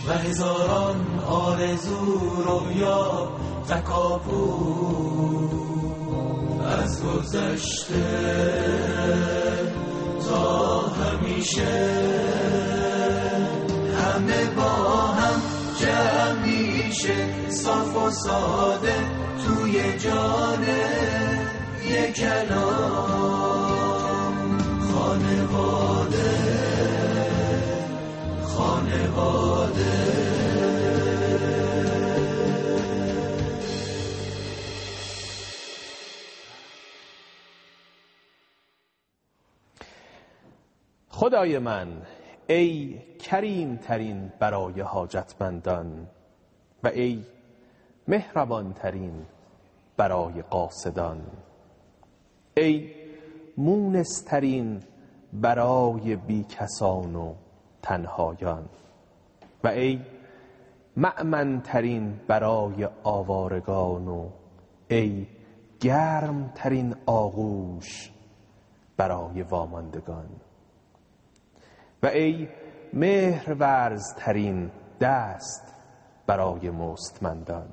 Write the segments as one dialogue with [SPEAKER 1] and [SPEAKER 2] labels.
[SPEAKER 1] و هزاران آرزو رویا تکاپو از گذشته تا همیشه همه با هم جمع میشه صاف و ساده توی جان یک کلام خانواده
[SPEAKER 2] خدای من ای کریم ترین برای حاجتمندان و ای مهربان ترین برای قاصدان، ای مونس ترین برای بیکسان و تنهایان و ای مأمن ترین برای آوارگان و ای گرم ترین آغوش برای واماندگان و ای مهرورز ترین دست برای مستمندان.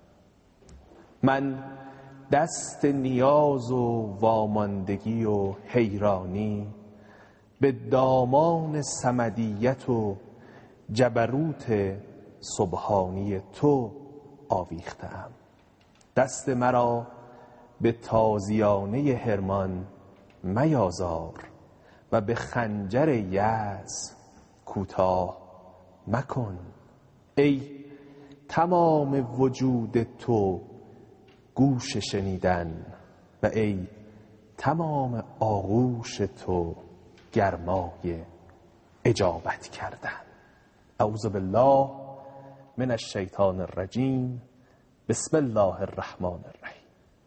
[SPEAKER 2] من دست نیاز و واماندگی و حیرانی به دامان صمدیت و جبروت سبحانی تو آویختم. دست مرا به تازیانه حرمان میازار و به خنجر یأس کوتاه مکن. ای تمام وجود تو گوش شنیدن و ای تمام آغوش تو گرمای اجابت کردن. اعوذ بالله من الشیطان الرجیم. بسم الله الرحمن الرحیم.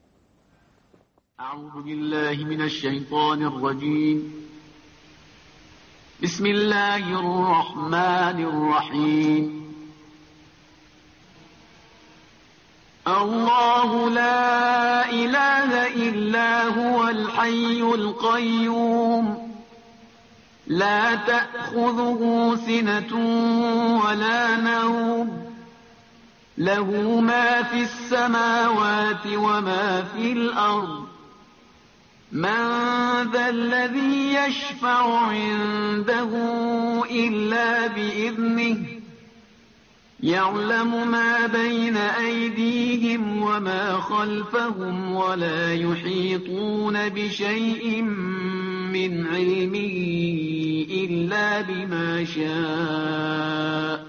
[SPEAKER 3] اعوذ بالله من الشیطان الرجیم. بسم الله الرحمن الرحیم. الله لا اله الا هو الحي القيوم لا تأخذه سنة ولا نوم له ما في السماوات وما في الأرض من ذا الذي يشفع عنده إلا بإذنه يعلم ما بين أيديهم وما خلفهم ولا يحيطون بشيء من علمه إلا بما شاء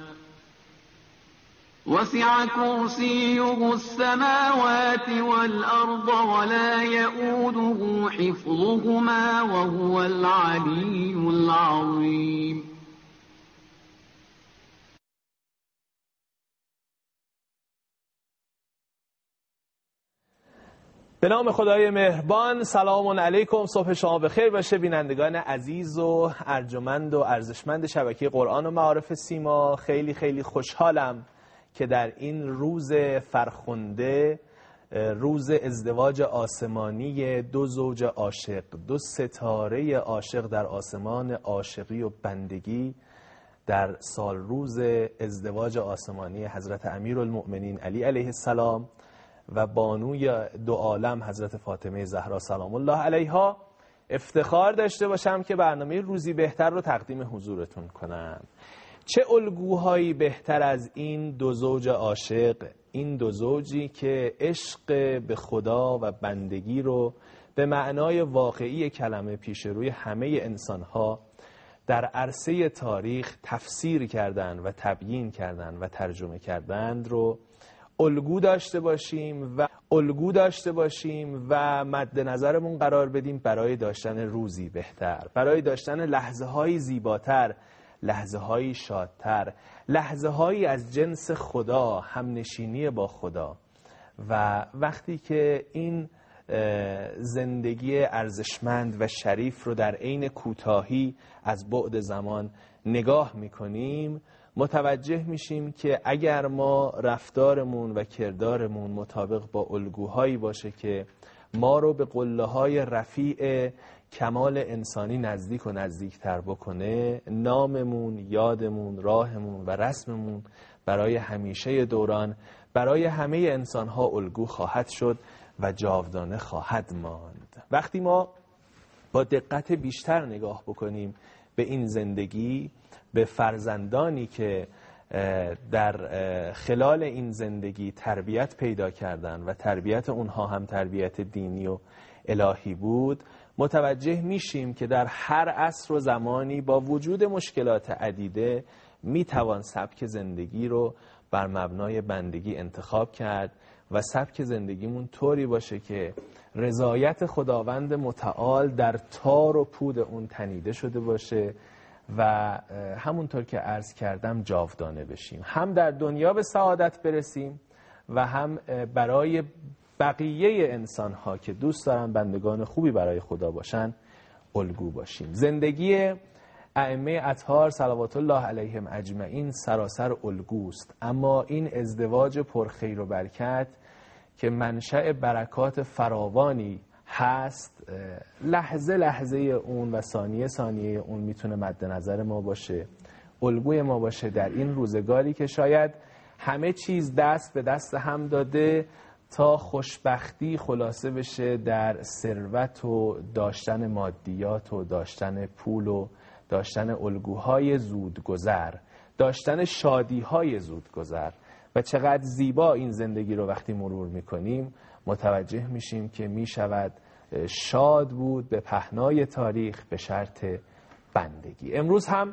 [SPEAKER 3] وسع كرسيه السماوات والأرض ولا يؤوده حفظهما وهو العلي العظيم.
[SPEAKER 2] به نام خدای مهربان. سلام علیکم، صبح شما بخیر باشه بینندگان عزیز و ارجمند و ارزشمند شبکه قرآن و معارف سیما. خیلی خیلی خوشحالم که در این روز فرخنده، روز ازدواج آسمانی دو زوج عاشق، دو ستاره عاشق در آسمان عاشقی و بندگی، در سال روز ازدواج آسمانی حضرت امیرالمؤمنین علی علیه السلام و بانوی دو عالم حضرت فاطمه زهرا سلام الله علیها، افتخار داشته باشم که برنامه روزی بهتر رو تقدیم حضورتون کنم. چه الگوهایی بهتر از این دو زوج عاشق، این دو زوجی که عشق به خدا و بندگی رو به معنای واقعی کلمه پیش روی همه انسانها در عرصه تاریخ تفسیر کردن و تبیین کردن و ترجمه کردند رو الگو داشته باشیم و مد نظرمون قرار بدیم برای داشتن روزی بهتر، برای داشتن لحظه هایی زیباتر، لحظه هایی شادتر، لحظه هایی از جنس خدا، همنشینی با خدا. و وقتی که این زندگی ارزشمند و شریف رو در عین کوتاهی از بعد زمان نگاه میکنیم، متوجه میشیم که اگر ما رفتارمون و کردارمون مطابق با الگوهایی باشه که ما رو به قله‌های رفیع کمال انسانی نزدیک و نزدیکتر بکنه، ناممون، یادمون، راهمون و رسممون برای همیشه دوران، برای همه انسانها الگو خواهد شد و جاودانه خواهد ماند. وقتی ما با دقت بیشتر نگاه بکنیم به این زندگی، به فرزندانی که در خلال این زندگی تربیت پیدا کردن و تربیت اونها هم تربیت دینی و الهی بود، متوجه میشیم که در هر عصر و زمانی با وجود مشکلات عدیده میتوان سبک زندگی رو بر مبنای بندگی انتخاب کرد و سبک زندگیمون طوری باشه که رضایت خداوند متعال در تار و پود اون تنیده شده باشه و همونطور که عرض کردم جاودانه بشیم، هم در دنیا به سعادت برسیم و هم برای بقیه انسان‌ها که دوست دارن بندگان خوبی برای خدا باشن الگو باشیم. زندگی ائمه اطهار صلوات الله علیهم اجمعین سراسر الگوست، اما این ازدواج پرخیر و برکت که منشأ برکات فراوانی هست، لحظه لحظه اون و ثانیه ثانیه اون میتونه مد نظر ما باشه، الگوی ما باشه در این روزگاری که شاید همه چیز دست به دست هم داده تا خوشبختی خلاصه بشه در ثروت و داشتن مادیات و داشتن پول و داشتن الگوهای زودگذر، داشتن شادیهای زودگذر. و چقدر زیبا این زندگی رو وقتی مرور میکنیم متوجه میشیم که میشود شاد بود به پهنای تاریخ به شرط بندگی. امروز هم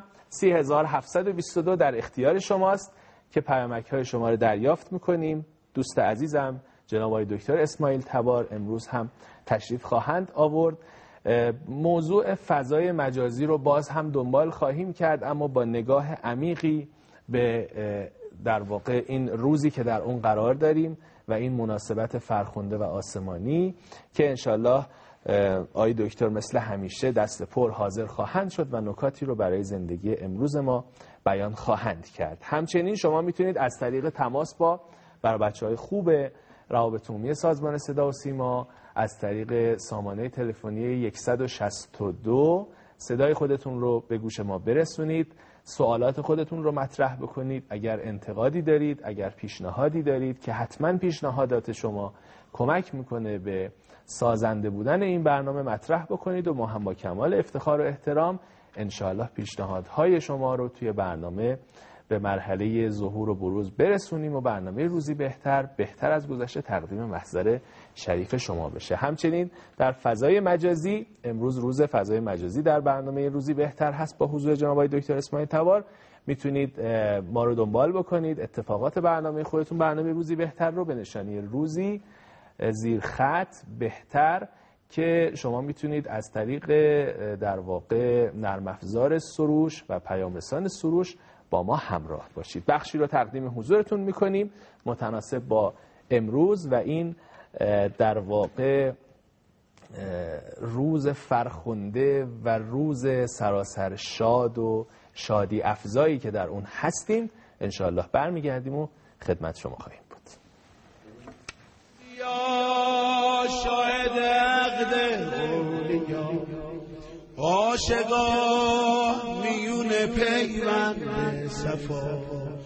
[SPEAKER 2] 3722 در اختیار شماست که پیامک‌های شما رو دریافت میکنیم. دوست عزیزم جناب آقای دکتر اسماعیل تبار امروز هم تشریف خواهند آورد. موضوع فضای مجازی رو باز هم دنبال خواهیم کرد، اما با نگاه عمیقی به در واقع این روزی که در اون قرار داریم و این مناسبت فرخنده و آسمانی که انشالله آقای دکتر مثل همیشه دست پر حاضر خواهند شد و نکاتی رو برای زندگی امروز ما بیان خواهند کرد. همچنین شما میتونید از طریق تماس با برای بچه‌های خوب روابط عمومی سازمان صدا و سیما از طریق سامانه تلفنی 162 صدای خودتون رو به گوش ما برسونید، سوالات خودتون رو مطرح بکنید. اگر انتقادی دارید، اگر پیشنهادی دارید که حتما پیشنهادات شما کمک میکنه به سازنده بودن این برنامه مطرح بکنید و ما هم با کمال افتخار و احترام انشاءالله پیشنهادهای شما رو توی برنامه به مرحله ظهور و بروز برسونیم و برنامه روزی بهتر از گذشته تقدیم محضر شریف شما بشه. همچنین در فضای مجازی، امروز روز فضای مجازی در برنامه روزی بهتر هست با حضور جناب آقای دکتر اسماعیل تبار. میتونید ما رو دنبال بکنید، اتفاقات برنامه خودتون، برنامه روزی بهتر رو به نشانی روزی زیر خط بهتر که شما میتونید از طریق در واقع نرم افزار سروش و پیام رسان سروش با ما همراه باشید. بخشی رو تقدیم حضورتون میکنیم متناسب با امروز و این در واقع روز فرخنده و روز سراسر شاد و شادی افزایی که در اون هستیم. انشاءالله برمیگردیم و خدمت شما خواهیم بود.
[SPEAKER 4] یا شاهد عقد اولیا، عاشقا میون پیوند صفا،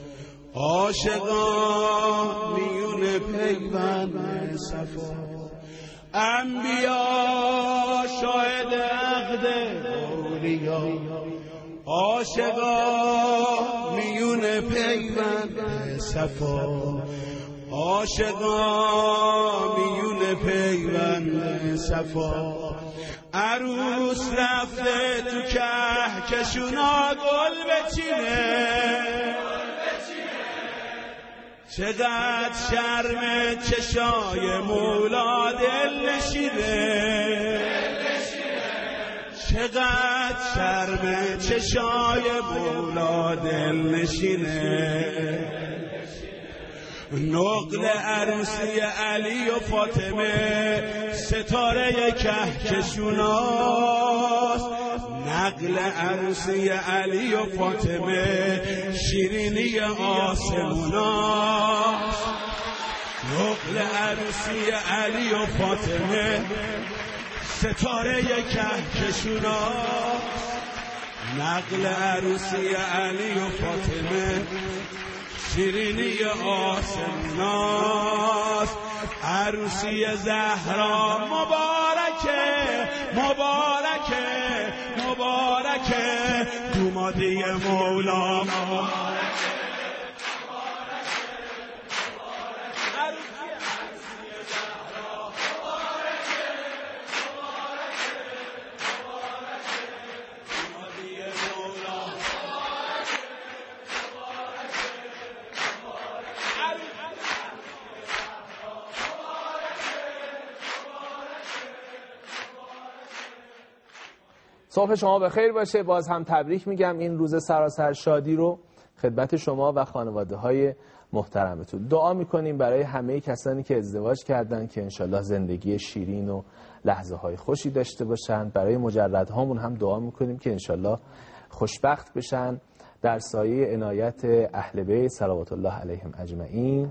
[SPEAKER 4] عاشقا میون پیوند صفا، انبیا شاهد عقد اولیا، عاشقا میون پیوند صفا، عاشقا میون پیوند صفا، عروس رفته تو کهکشونا گل بچینه، چقدر شرم چشای مولا دل نشینه، چقدر شرم چشای مولا دل نشینه. نقل عروسی علی و فاطمه ستاره کهکشوناست، نقل عروسی علی و فاطمه شیرینی آسموناست، نقل عروسی علی و فاطمه ستاره کهکشونا، نقل عروسی علی و فاطمه، شیرینی آسمناس، عروسی زهرا مبارکه مبارکه مبارکه، دومادی مولا
[SPEAKER 2] صبح شما بخیر باشه. باز هم تبریک میگم این روز سراسر شادی رو خدمت شما و خانواده های محترمتون. دعا میکنیم برای همه کسانی که ازدواج کردن که انشالله زندگی شیرین و لحظه های خوشی داشته باشن. برای مجردهامون هم دعا میکنیم که انشالله خوشبخت بشن در سایه عنایت اهل بیت صلوات الله علیهم اجمعین،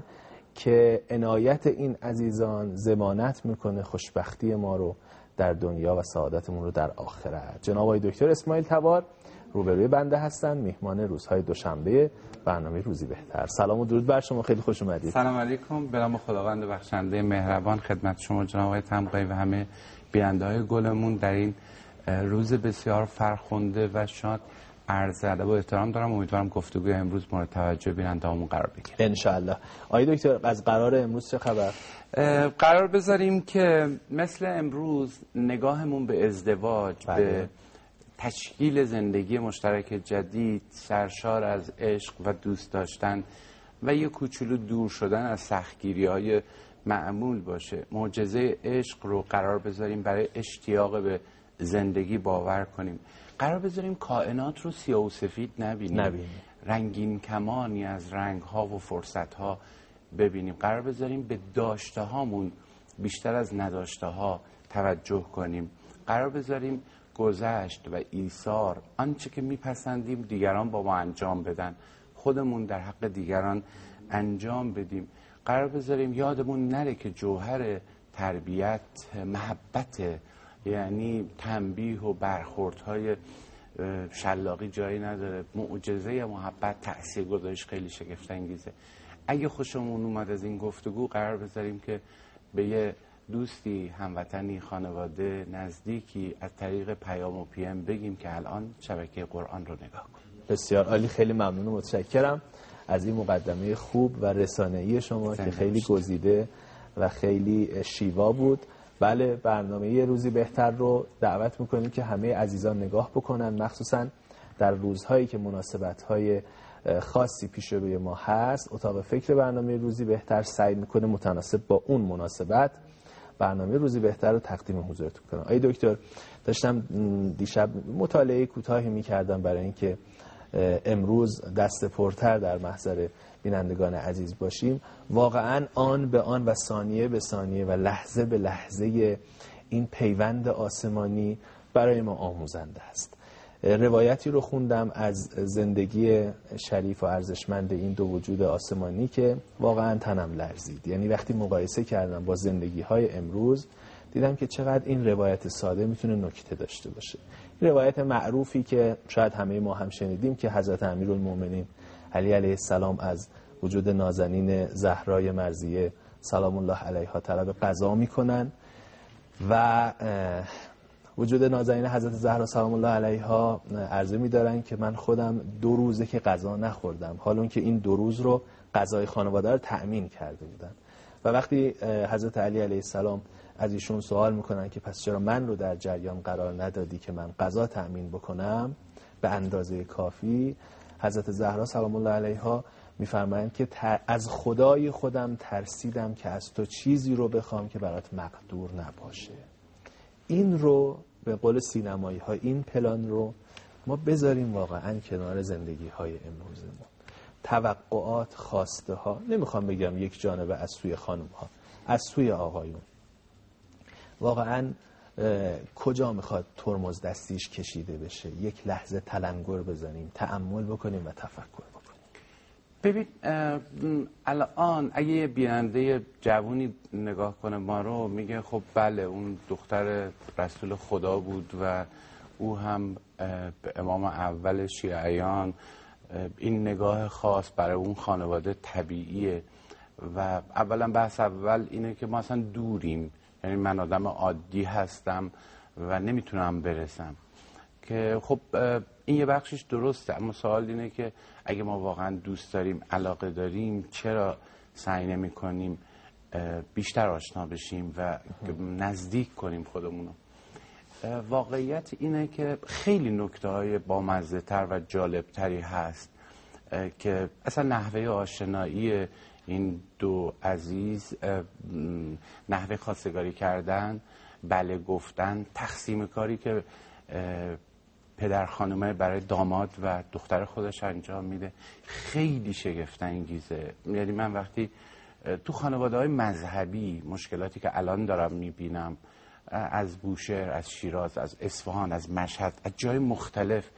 [SPEAKER 2] که عنایت این عزیزان ضمانت میکنه خوشبختی ما رو در دنیا و سعادتمون رو در آخرت. جناب آقای دکتر اسماعیل تبار روبروی بنده هستن، میهمان روزهای دوشنبه برنامه روزی بهتر. سلام و درود بر شما، خیلی خوش اومدید.
[SPEAKER 5] سلام علیکم، به نام خداوند بخشنده مهربان خدمت شما جناب آقای تمقی و همه بیننده‌های گلمون در این روز بسیار فرخنده و شاد عرض ادب و احترام دارم. امیدوارم گفتگوی امروز مورد توجه بیننده‌هامون قرار بگیره
[SPEAKER 2] ان شاء الله. آقای دکتر از قرار امروز چه خبر؟
[SPEAKER 5] قرار بذاریم که مثل امروز نگاهمون به ازدواج، به تشکیل زندگی مشترک جدید سرشار از عشق و دوست داشتن و یه کوچولو دور شدن از سختگیری‌های معمول باشه. معجزه عشق رو قرار بذاریم برای اشتیاق به زندگی باور کنیم. قرار بذاریم کائنات رو سیاه و سفید نبینیم. رنگین کمانی از رنگ‌ها و فرصت‌ها ببینیم. قرار بذاریم به داشته هامون بیشتر از نداشته ها توجه کنیم. قرار بذاریم گذشت و ایثار، آنچه که میپسندیم دیگران با ما انجام بدن، خودمون در حق دیگران انجام بدیم. قرار بذاریم یادمون نره که جوهر تربیت محبت، یعنی تنبیه و برخوردهای شلاقی جایی نداره. معجزه محبت تاثیرگذاریش خیلی شگفت انگیزه. اگه خوشمون اومد از این گفتگو قرار بذاریم که به یه دوستی، هموطنی، خانواده، نزدیکی از طریق پیام و پی ام بگیم که الان شبکه قرآن رو نگاه کن.
[SPEAKER 2] بسیار عالی، خیلی ممنون و متشکرم از این مقدمه خوب و رسانه‌ای شما که خیلی گزیده و خیلی شیوا بود. بله، برنامه روزی بهتر رو دعوت میکنیم که همه عزیزان نگاه بکنن، مخصوصا در روزهایی که مناسبت‌های خاصی پیش روی ما هست. اتاق فکر برنامه روزی بهتر سعی میکنه متناسب با اون مناسبت برنامه روزی بهتر رو تقدیم حضورتون کنم. آقای دکتر، داشتم دیشب مطالعه کوتاهی میکردم برای اینکه امروز دست پرتر در محضر بینندگان عزیز باشیم. واقعا آن به آن و ثانیه به ثانیه و لحظه به لحظه این پیوند آسمانی برای ما آموزنده است. روایتی رو خوندم از زندگی شریف و ارزشمند این دو وجود آسمانی که واقعا تنم لرزید. یعنی وقتی مقایسه کردم با زندگی های امروز دیدم که چقدر این روایت ساده میتونه نکته داشته باشه. این روایت معروفی که شاید همه ما هم شنیدیم که حضرت امیرالمومنین علی علیه السلام از وجود نازنین زهرای مرضیه سلام الله علیها طلب قضا میکنن و وجود نازنین حضرت زهرا سلام الله علیها عرضه می‌دارن که من خودم 2 روزه که غذا نخوردم، حال اون که این 2 روز رو غذای خانواده رو تأمین کرده بودن. و وقتی حضرت علی علیه السلام از ایشون سوال میکنن که پس چرا من رو در جریان قرار ندادی که من غذا تأمین بکنم به اندازه کافی، حضرت زهرا سلام الله علیها میفرمایند که از خدای خودم ترسیدم که از تو چیزی رو بخوام که برات مقدور نباشه. این رو به قول سینمایی ها، این پلان رو ما بذاریم واقعا کنار زندگی های امروزمون. توقعات، خواسته ها، نمیخوام بگم یک جانبه از سوی خانم ها، از سوی آقایون، واقعا کجا میخواد ترمز دستیش کشیده بشه؟ یک لحظه تلنگر بزنیم، تأمل بکنیم و تفکر بکنیم.
[SPEAKER 5] ببین الان اگه یه بیننده جوونی نگاه کنه ما رو میگه خب بله اون دختر رسول خدا بود و او هم به امام اول شیعیان این نگاه خاص برای اون خانواده طبیعیه و اولا بحث اول اینه که ما اصلا دوریم، یعنی من آدم عادی هستم و نمیتونم برسم که خب این یه بخشش درسته، اما سوال اینه که اگه ما واقعا دوست داریم علاقه داریم چرا سعی نمی کنیم بیشتر آشنا بشیم و نزدیک کنیم خودمونو. واقعیت اینه که خیلی نکته های بامزه تر و جالب تری هست که اصلا نحوه آشنایی این دو عزیز، نحوه خواستگاری کردن، بله گفتن، تقسیم کاری که پدر خانومه برای داماد و دختر خودش انجام میده خیلی شگفت انگیزه. یعنی من وقتی تو خانواده های مذهبی مشکلاتی که الان دارم میبینم از بوشهر، از شیراز، از اصفهان، از مشهد، از جای مختلف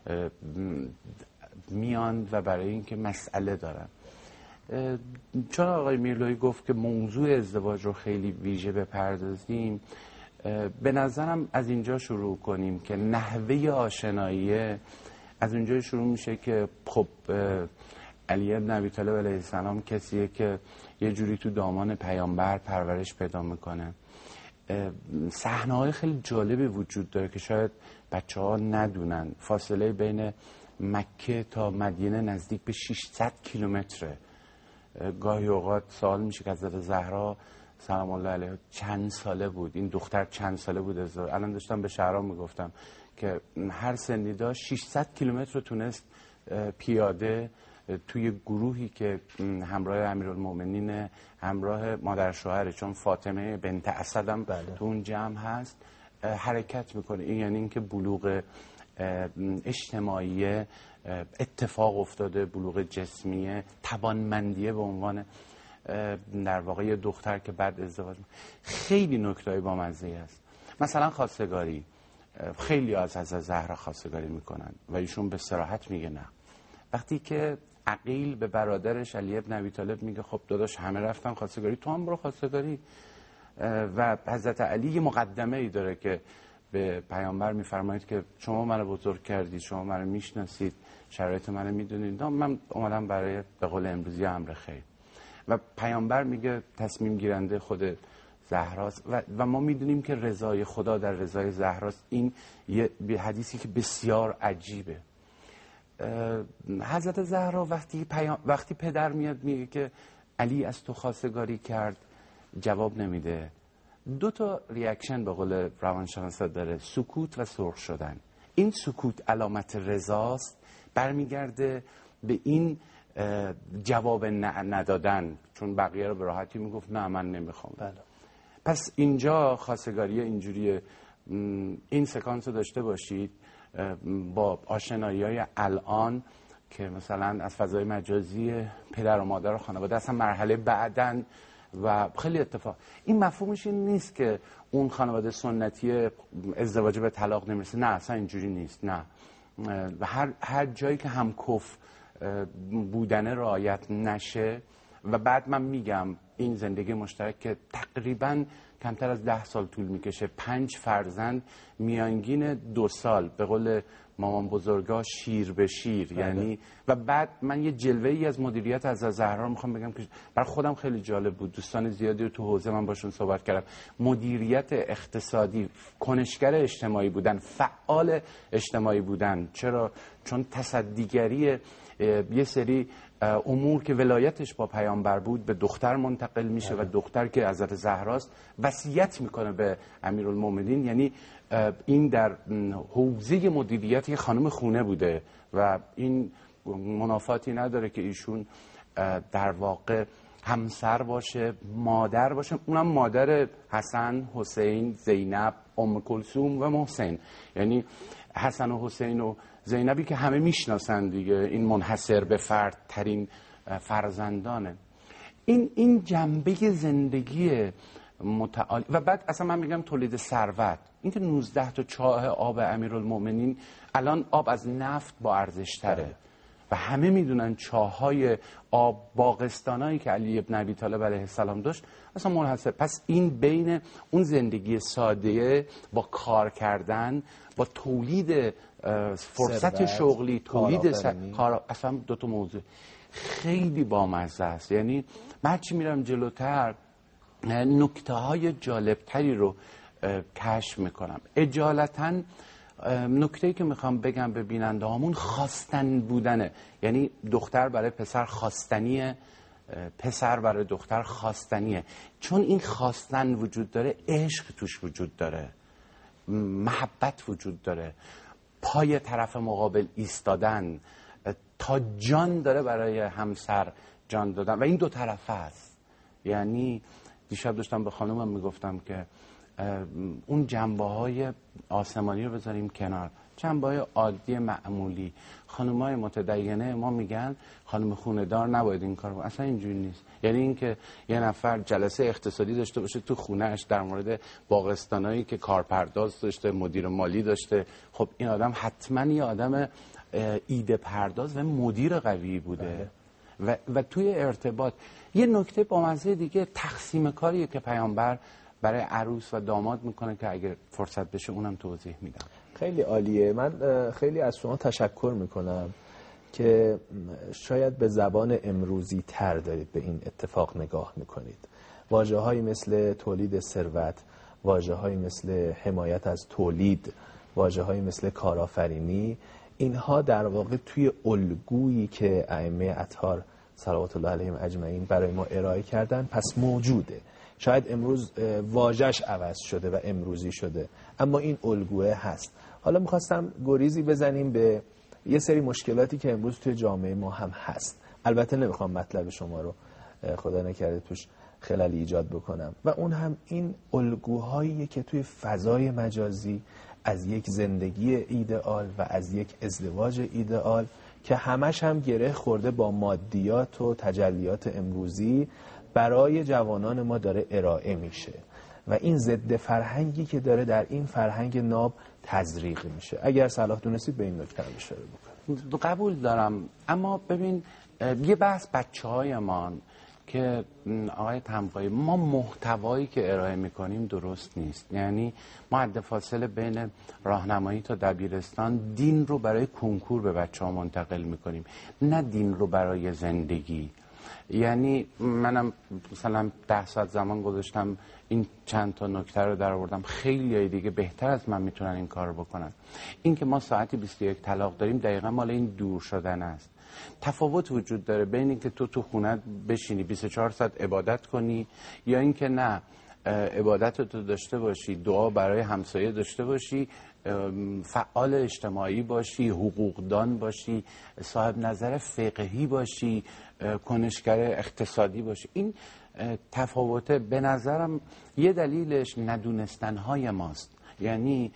[SPEAKER 5] میان و برای اینکه مسئله دارن، چون آقای میرلویی گفت که موضوع ازدواج رو خیلی ویژه بپردازیم، به نظرم از اینجا شروع کنیم که نحوه آشنایی از اونجا شروع میشه که خب علی ابن ابی طالب علیه السلام کسیه که یه جوری تو دامان پیامبر پرورش پیدا میکنه. صحنه‌های خیلی جالبی وجود داره که شاید بچه‌ها ندونن. فاصله بین مکه تا مدینه نزدیک به 600 کیلومتره. گاهی اوقات سوال میشه که حضرت زهرا سلام الله علیها چند ساله بود، این دختر چند ساله بود ازدواج. الان داشتم به شهرام میگفتم که هر سنی داشت 600 کیلومتر رو تونست پیاده توی گروهی که همراه امیرالمومنین، همراه مادر شوهره، چون فاطمه بنت اسد هم تو اون جمع هست، حرکت میکنه. این یعنی اینکه بلوغ اجتماعی اتفاق افتاده، بلوغ جسمیه، توانمندیه به عنوان در واقع یه دختر که بعد ازدواج خیلی نکته‌ای با مزه است. مثلا خواستگاری، خیلی از زهرا خواستگاری میکنن و ایشون به صراحت میگه نه. وقتی که عقیل به برادرش علی ابن ابی طالب میگه خب داداش همه رفتن خواستگاری، تو هم برو خواستگاری. و حضرت علی یه مقدمه ای داره که به پیامبر میفرمایید که شما منو بزرگ کردید، شما منو میشناسید، شرایط منو میدونید، من اومدم برای به قول امروزی امر خیر. و پیامبر میگه تصمیم گیرنده خود زهراست و ما میدونیم که رضای خدا در رضای زهراست. این یه حدیثی که بسیار عجیبه. حضرت زهرا وقتی پدر میاد میگه که علی از تو خواستگاری کرد، جواب نمیده. دو تا ریاکشن به قول روانشناسا داره، سکوت و سرخ شدن. این سکوت علامت رضاست، برمیگرده به این جواب ندادن، چون بقیه رو به راحتی میگفت نه من نمیخوام.
[SPEAKER 2] بله.
[SPEAKER 5] پس اینجا خواستگاری اینجوریه. این سکانس رو داشته باشید با آشنایی‌های الان که مثلا از فضای مجازی پدر و مادر و خانواده، اصلا مرحله بعدن و خیلی اتفاق. این مفهومش این نیست که اون خانواده سنتی ازدواج به طلاق نمیرسه، نه اصلا اینجوری نیست، نه. و هر جایی که همکف بودنه رعایت نشه و بعد من میگم این زندگی مشترک که تقریبا کمتر از 10 سال طول میکشه، 5 فرزند، میانگین 2 سال، به قول مامان بزرگا شیر به شیر. یعنی و بعد من یه جلوه‌ای از مدیریت از زهرا میخوام بگم که برای خودم خیلی جالب بود. دوستان زیادی رو تو حوزه من باشون صحبت کردم. مدیریت اقتصادی، کنشگر اجتماعی بودن، فعال اجتماعی بودن. چرا؟ چون تصدیگری یه سری امور که ولایتش با پیامبر بود به دختر منتقل میشه و دختر که حضرت زهراست وصیت میکنه به امیرالمومنین. یعنی این در حوزه مدیریت یه خانم خونه بوده و این منافاتی نداره که ایشون در واقع همسر باشه، مادر باشه، اونم مادر حسن، حسین، زینب، ام کلثوم و محسن. یعنی حسن و حسین و زینبی که همه میشناسن دیگه، این منحصر به فرد ترین فرزندانه. این جنبه زندگی متعالی. و بعد اصلا من میگم تولید ثروت، اینکه 19 تا چاه آب امیرالمومنین، الان آب از نفت با ارزش تره و همه میدونن چاهای آب باغستانایی که علی ابن ابی طالب علیه السلام داشت اصلا منحصر. پس این بین اون زندگی ساده با کار کردن، با تولید فرصت شغلی، تولید کار، اصلا دو تا موضوع خیلی بامزه است. یعنی من هرچی میرم جلوتر نکته های جالبتری رو کشف میکنم. اجالتا نکته‌ای که میخوام بگم به بیننده هامون خواستن بودنه. یعنی دختر برای پسر خواستنیه، پسر برای دختر خواستنیه. چون این خواستن وجود داره، عشق توش وجود داره، محبت وجود داره، پای طرف مقابل ایستادن، تا جان داره برای همسر جان دادن و این دو طرفه است. یعنی دیشب داشتم به خانومم میگفتم که اون جنبه‌های آسمانی رو بذاریم کنار، جنبه‌های عادی معمولی. خانم‌های متدینه ما میگن خانم خونه‌دار نباید این کارو، اصلا اینجوری نیست. یعنی اینکه یه نفر جلسه اقتصادی داشته باشه تو خونه‌اش در مورد باغستانایی که کارپرداز داشته، مدیر مالی داشته، خب این آدم حتما یه آدم ایده پرداز و مدیر قوی بوده. و توی ارتباط یه نکته بامزه دیگه تقسیم کاریه که پیامبر برای عروس و داماد میکنه که اگر فرصت بشه اونم توضیح میدم.
[SPEAKER 2] خیلی عالیه. من خیلی از شما تشکر میکنم که شاید به زبان امروزی تر دارید به این اتفاق نگاه میکنید. واژه‌هایی مثل تولید ثروت، واژه‌هایی مثل حمایت از تولید، واژه‌هایی مثل کارآفرینی، اینها در واقع توی الگویی که ائمه اطهار صلوات الله علیهم اجمعین برای ما ارائه کردن پس موجوده. شاید امروز واژه‌اش عوض شده و امروزی شده، اما این الگوه هست. حالا می‌خواستم گریزی بزنیم به یه سری مشکلاتی که امروز توی جامعه ما هم هست. البته نمیخوام مطلب شما رو خدا نکرده توش خللی ایجاد بکنم، و اون هم این الگوهایی که توی فضای مجازی از یک زندگی ایدئال و از یک ازدواج ایدئال که همش هم گره خورده با مادیات و تجلیات امروزی برای جوانان ما داره ارائه میشه و این ضد فرهنگی که داره در این فرهنگ ناب تزریق میشه. اگر صلاح دونستید به این نکته اشاره بکنید.
[SPEAKER 5] قبول دارم، اما ببین یه بحث بچه‌هایمان که آقای تمقایی، ما محتوایی که ارائه میکنیم درست نیست. یعنی ما حد فاصله بین راهنمایی تا دبیرستان دین رو برای کنکور به بچه‌ها منتقل میکنیم، نه دین رو برای زندگی. یعنی منم مثلا 10 ساعت زمان گذاشتم این چند تا نکته رو در آوردم. خیلی دیگه بهتر از من میتونن این کار رو بکنن. این که ما ساعتی 21 طلاق داریم دقیقا مال این دور شدن است. تفاوت وجود داره بین اینکه تو خونه بشینی 24 ساعت عبادت کنی یا اینکه نه عبادت تو داشته باشی، دعا برای همسایه داشته باشی، فعال اجتماعی باشی، حقوقدان باشی، صاحب نظر فقهی باشی، کنشگر اقتصادی باشی. این تفاوته به نظرم یه دلیلش ندونستنهای ماست. یعنی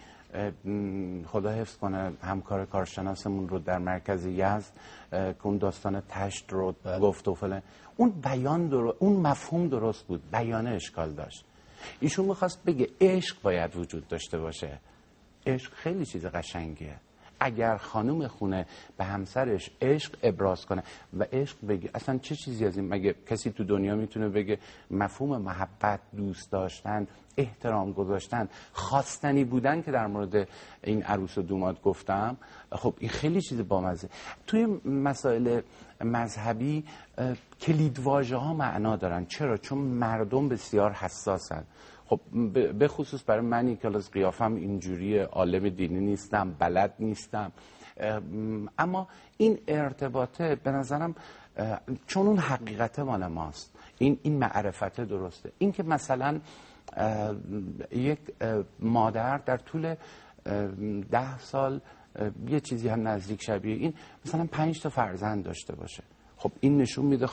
[SPEAKER 5] خدا حفظ کنه همکار کارشناسمون رو در مرکز یزد که اون داستان تشت رو گفت و فلان، اون بیان اون مفهوم درست بود، بیانه اشکال داشت. ایشون میخواست بگه عشق باید وجود داشته باشه. عشق خیلی چیز قشنگیه. اگر خانم خونه به همسرش عشق ابراز کنه و عشق بگه، اصلا چه چیزی از این مگه کسی تو دنیا میتونه بگه مفهوم محبت، دوست داشتن، احترام گذاشتن، خواستنی بودن که در مورد این عروس و دوماد گفتم، خب این خیلی چیز بامزه. توی مسائل مذهبی کلیدواژه ها معنا دارن. چرا؟ چون مردم بسیار حساسن. خب به خصوص برای منی که از قیافم اینجوری عالم دینی نیستم، بلد نیستم، اما این ارتباطه به نظرم چون اون حقیقت مال ماست، این معرفت درسته. این که مثلا یک مادر در طول 10 سال یه چیزی هم نزدیک شبیه این مثلا 5 تا فرزند داشته باشه، خب این نشون میده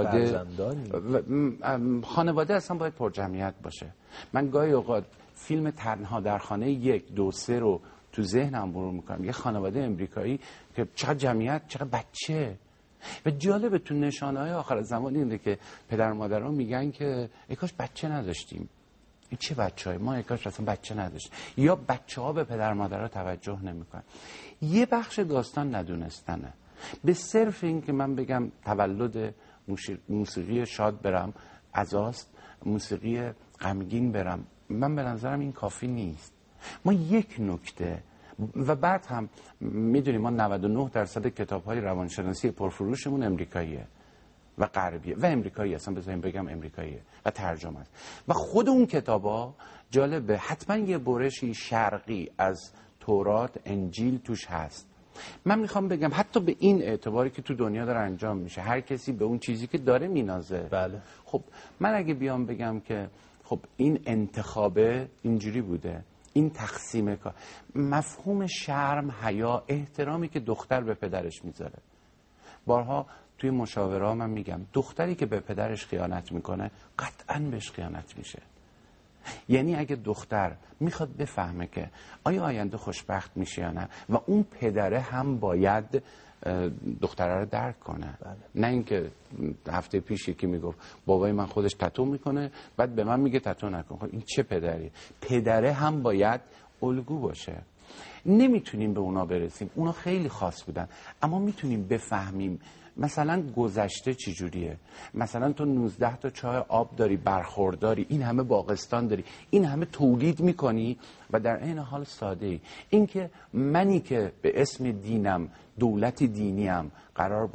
[SPEAKER 5] خانواده اصلا باید پر جمعیت باشه. من گاهی اوقات فیلم تنها در خانه 1، 2، 3 رو تو ذهنم مرور میکنم. یه خانواده امریکایی که چقدر جمعیت، چقدر بچه. و جالبه تو نشانه‌های آخر زمان اینه که پدر و مادرها میگن که ای کاش بچه نداشتیم. این چه بچه‌ای؟ ما ای کاش اصلا بچه نداشتیم. یا بچه‌ها به پدر و مادرها توجه نمیکنن. یه بخش داستان ندونستنه. به صرف این که من بگم تولد موسیقی شاد برم عزاست، موسیقی غمگین برم، من به نظرم این کافی نیست. ما یک نکته و بعد هم میدونیم ما 99% کتاب‌های روانشناسی پرفروشمون امریکاییه و غربیه و امریکایی اصلا بذاریم بگم امریکاییه و ترجمه است و خود اون کتابا جالبه حتما یه برشی شرقی از تورات انجیل توش هست. من میخوام بگم حتی به این اعتباری که تو دنیا داره انجام میشه، هر کسی به اون چیزی که داره مینازه.
[SPEAKER 2] بله.
[SPEAKER 5] خب من اگه بیام بگم که خب این انتخابه اینجوری بوده، این تقسیم کار، مفهوم شرم، حیا، احترامی که دختر به پدرش میذاره. بارها توی مشاوره من میگم دختری که به پدرش خیانت میکنه قطعاً بهش خیانت میشه. یعنی اگه دختر میخواد بفهمه که آیا آینده خوشبخت میشه یا نه و اون پدره هم باید دختره رو درک کنه.
[SPEAKER 2] بله.
[SPEAKER 5] نه اینکه هفته پیش یکی میگفت بابای من خودش تتو میکنه بعد به من میگه تتو نکن. خب این چه پدری؟ پدره هم باید الگو باشه. نمیتونیم به اونا برسیم، اونا خیلی خاص بودن، اما میتونیم بفهمیم مثلا گذشته چجوریه. مثلا تو 19 تا چای آب داری، برخورداری، این همه باغستان داری، این همه تولید میکنی و در عین حال ساده ای. این که منی که به اسم دینم دولت دینیم قرار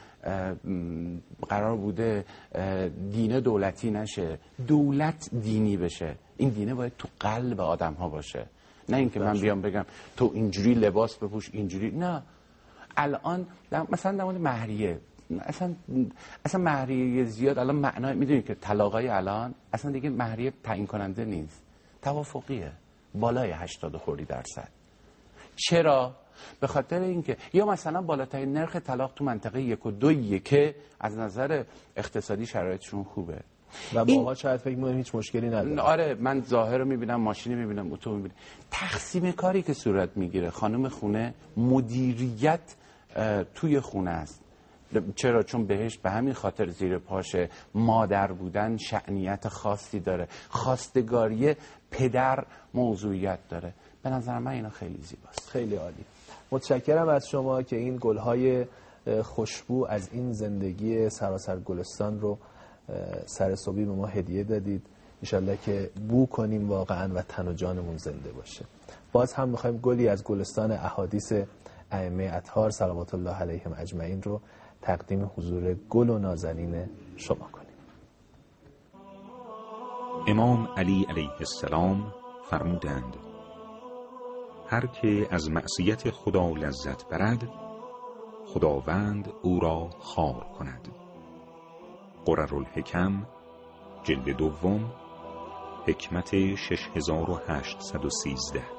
[SPEAKER 5] بوده دین دولتی نشه، دولت دینی بشه. این دینه باید تو قلب آدم ها باشه، نه اینکه من بیام بگم تو اینجوری لباس بپوش اینجوری. نه الان مثلا در مورد مهریه، اصلا مهریه زیاد الان معنای میدونید که طلاقای الان اصلا دیگه مهریه تعیین کننده نیست، توافقیه بالای 80%. چرا؟ به خاطر اینکه یا مثلا بالاترین نرخ طلاق تو منطقه 1 و 2 که از نظر اقتصادی شرایطشون خوبه
[SPEAKER 2] و باها شاید فکر می‌کنم هیچ مشکلی نداره.
[SPEAKER 5] آره من ظاهر رو میبینم، ماشین میبینم، اتو میبینم. تقسیم کاری که صورت میگیره، خانم خونه مدیریت توی خونه است. چرا؟ چون بهش به همین خاطر زیر پاشه. مادر بودن شأنیت خاصی داره، خواستگاری پدر موضوعیت داره. به نظر من اینا خیلی زیباست.
[SPEAKER 2] خیلی عالی. متشکرم از شما که این گل‌های خوشبو از این زندگی سراسر گلستان رو سر صبحی به ما هدیه دادید. انشالله که بو کنیم واقعا و تن و جانمون زنده باشه. باز هم میخوایم گلی از گلستان احادیث ائمه اطهار صلوات الله علیهم اجمعین رو تقدیم حضور گل و نازنین شما کنیم.
[SPEAKER 6] امام علی علیه السلام فرمودند هر که از معصیت خدا لذت برد خداوند او را خوار کند. قررالحکم جلد 2 حکمت 6813.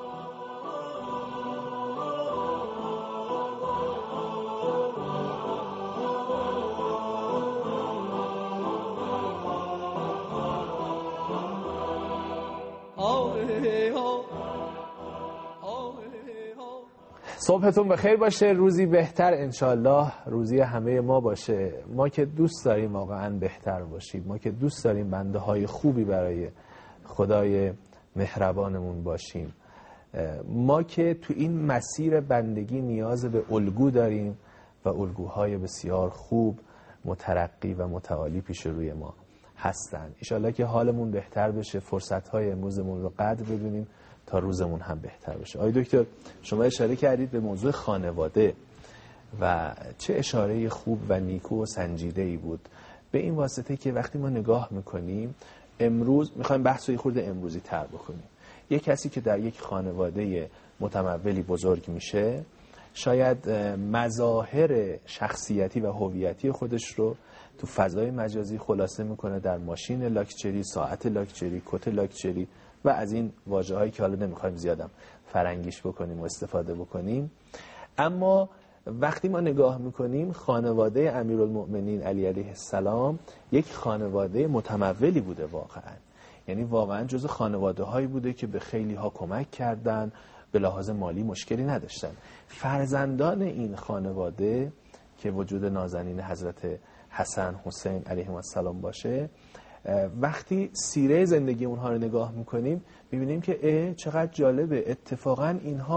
[SPEAKER 2] صبحتون بخیر باشه، روزی بهتر انشالله روزی همه ما باشه. ما که دوست داریم واقعا بهتر باشیم، ما که دوست داریم بنده های خوبی برای خدای مهربانمون باشیم، ما که تو این مسیر بندگی نیاز به الگو داریم و الگوهای بسیار خوب مترقی و متعالی پیش روی ما هستن. انشالله که حالمون بهتر بشه، فرصت‌های امروزمون رو قدر بدونیم تا روزمون هم بهتر بشه. آقای دکتر شما اشاره کردید به موضوع خانواده و چه اشاره خوب و نیکو و سنجیده‌ای بود. به این واسطه که وقتی ما نگاه میکنیم امروز میخوایم بحث رو خورده امروزی تر بکنیم. یک کسی که در یک خانواده متمولی بزرگ میشه شاید مظاهر شخصیتی و هویتی خودش رو تو فضای مجازی خلاصه میکنه در ماشین لاکچری، ساعت لاکچری، کت لاکچری و از این واژه‌هایی که حالا نمیخوایم زیادم فرنگیش بکنیم و استفاده بکنیم. اما وقتی ما نگاه میکنیم خانواده امیرالمؤمنین علی علیه السلام یک خانواده متمولی بوده واقعا. یعنی واقعا جز خانواده هایی بوده که به خیلی ها کمک کردن، به لحاظ مالی مشکلی نداشتن. فرزندان این خانواده که وجود نازنین حضرت حسن حسین علیهم السلام باشه، وقتی سیره زندگی اونها رو نگاه میکنیم ببینیم که چقدر جالبه، اتفاقا اینها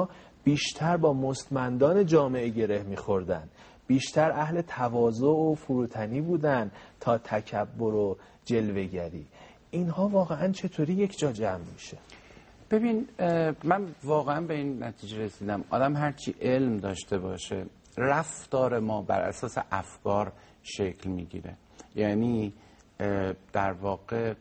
[SPEAKER 2] بیشتر با مستمندان جامعه گره میخوردن، بیشتر اهل تواضع و فروتنی بودن تا تکبر و جلوه‌گری. اینها واقعا چطوری یک جا جمع میشه؟
[SPEAKER 5] ببین، من واقعا به این نتیجه رسیدم آدم هرچی علم داشته باشه رفتار ما بر اساس افکار شکل میگیره. یعنی در واقع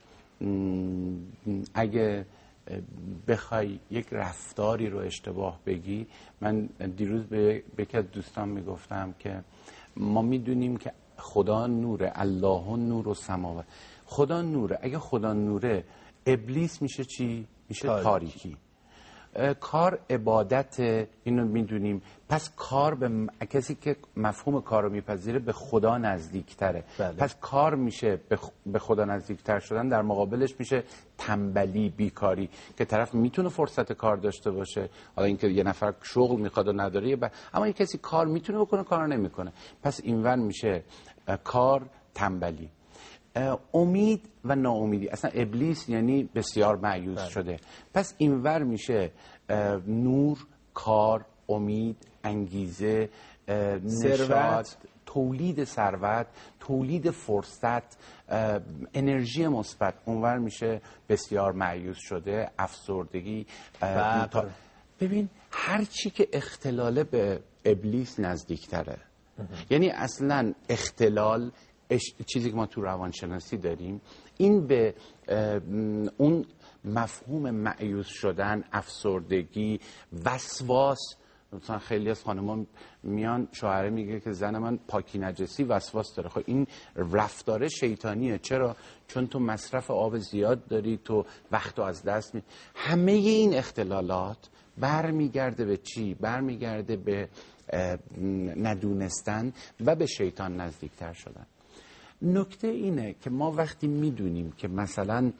[SPEAKER 5] اگه بخوای یک رفتاری رو اشتباه بگی، من دیروز به یکی از دوستان میگفتم که ما میدونیم که خدا نوره، الله نور و سماوات. خدا نوره، اگه خدا نوره ابلیس میشه چی؟ میشه تاریکی. کار عبادت، اینو میدونیم. پس کار به کسی که مفهوم کار رو میپذیره به خدا نزدیکتره. پس کار میشه به خدا نزدیکتر شدن، در مقابلش میشه تنبلی، بیکاری، که طرف میتونه فرصت کار داشته باشه. حالا اینکه یه نفر شغل میخواد و نداره، اما یه کسی کار میتونه بکنه، کار نمیکنه، پس اینور میشه کار، تنبلی. امید و ناامیدی، اصلا ابلیس یعنی بسیار مایوس شده. پس اینور میشه نور، کار، امید، انگیزه، نشاط، تولید ثروت، تولید فرصت، انرژی مثبت. اونور میشه بسیار مایوس شده، افسردگی. ببین هر چی که اختلاله به ابلیس نزدیکتره. یعنی اصلا اختلال، چیزی که ما تو روانشناسی داریم، این به اون مفهوم مایوس شدن، افسردگی، وسواس. مثلا خیلی از خانم‌ها میان شوهره میگه که زن من پاکی نجسی وسواس داره. خب این رفتار شیطانیه. چرا؟ چون تو مصرف آب زیاد داری، تو وقتو از دست می. همه این اختلالات برمیگرده به چی؟ برمیگرده به ندونستن و به شیطان نزدیکتر شدن. نکته اینه که ما وقتی میدونیم که مثلا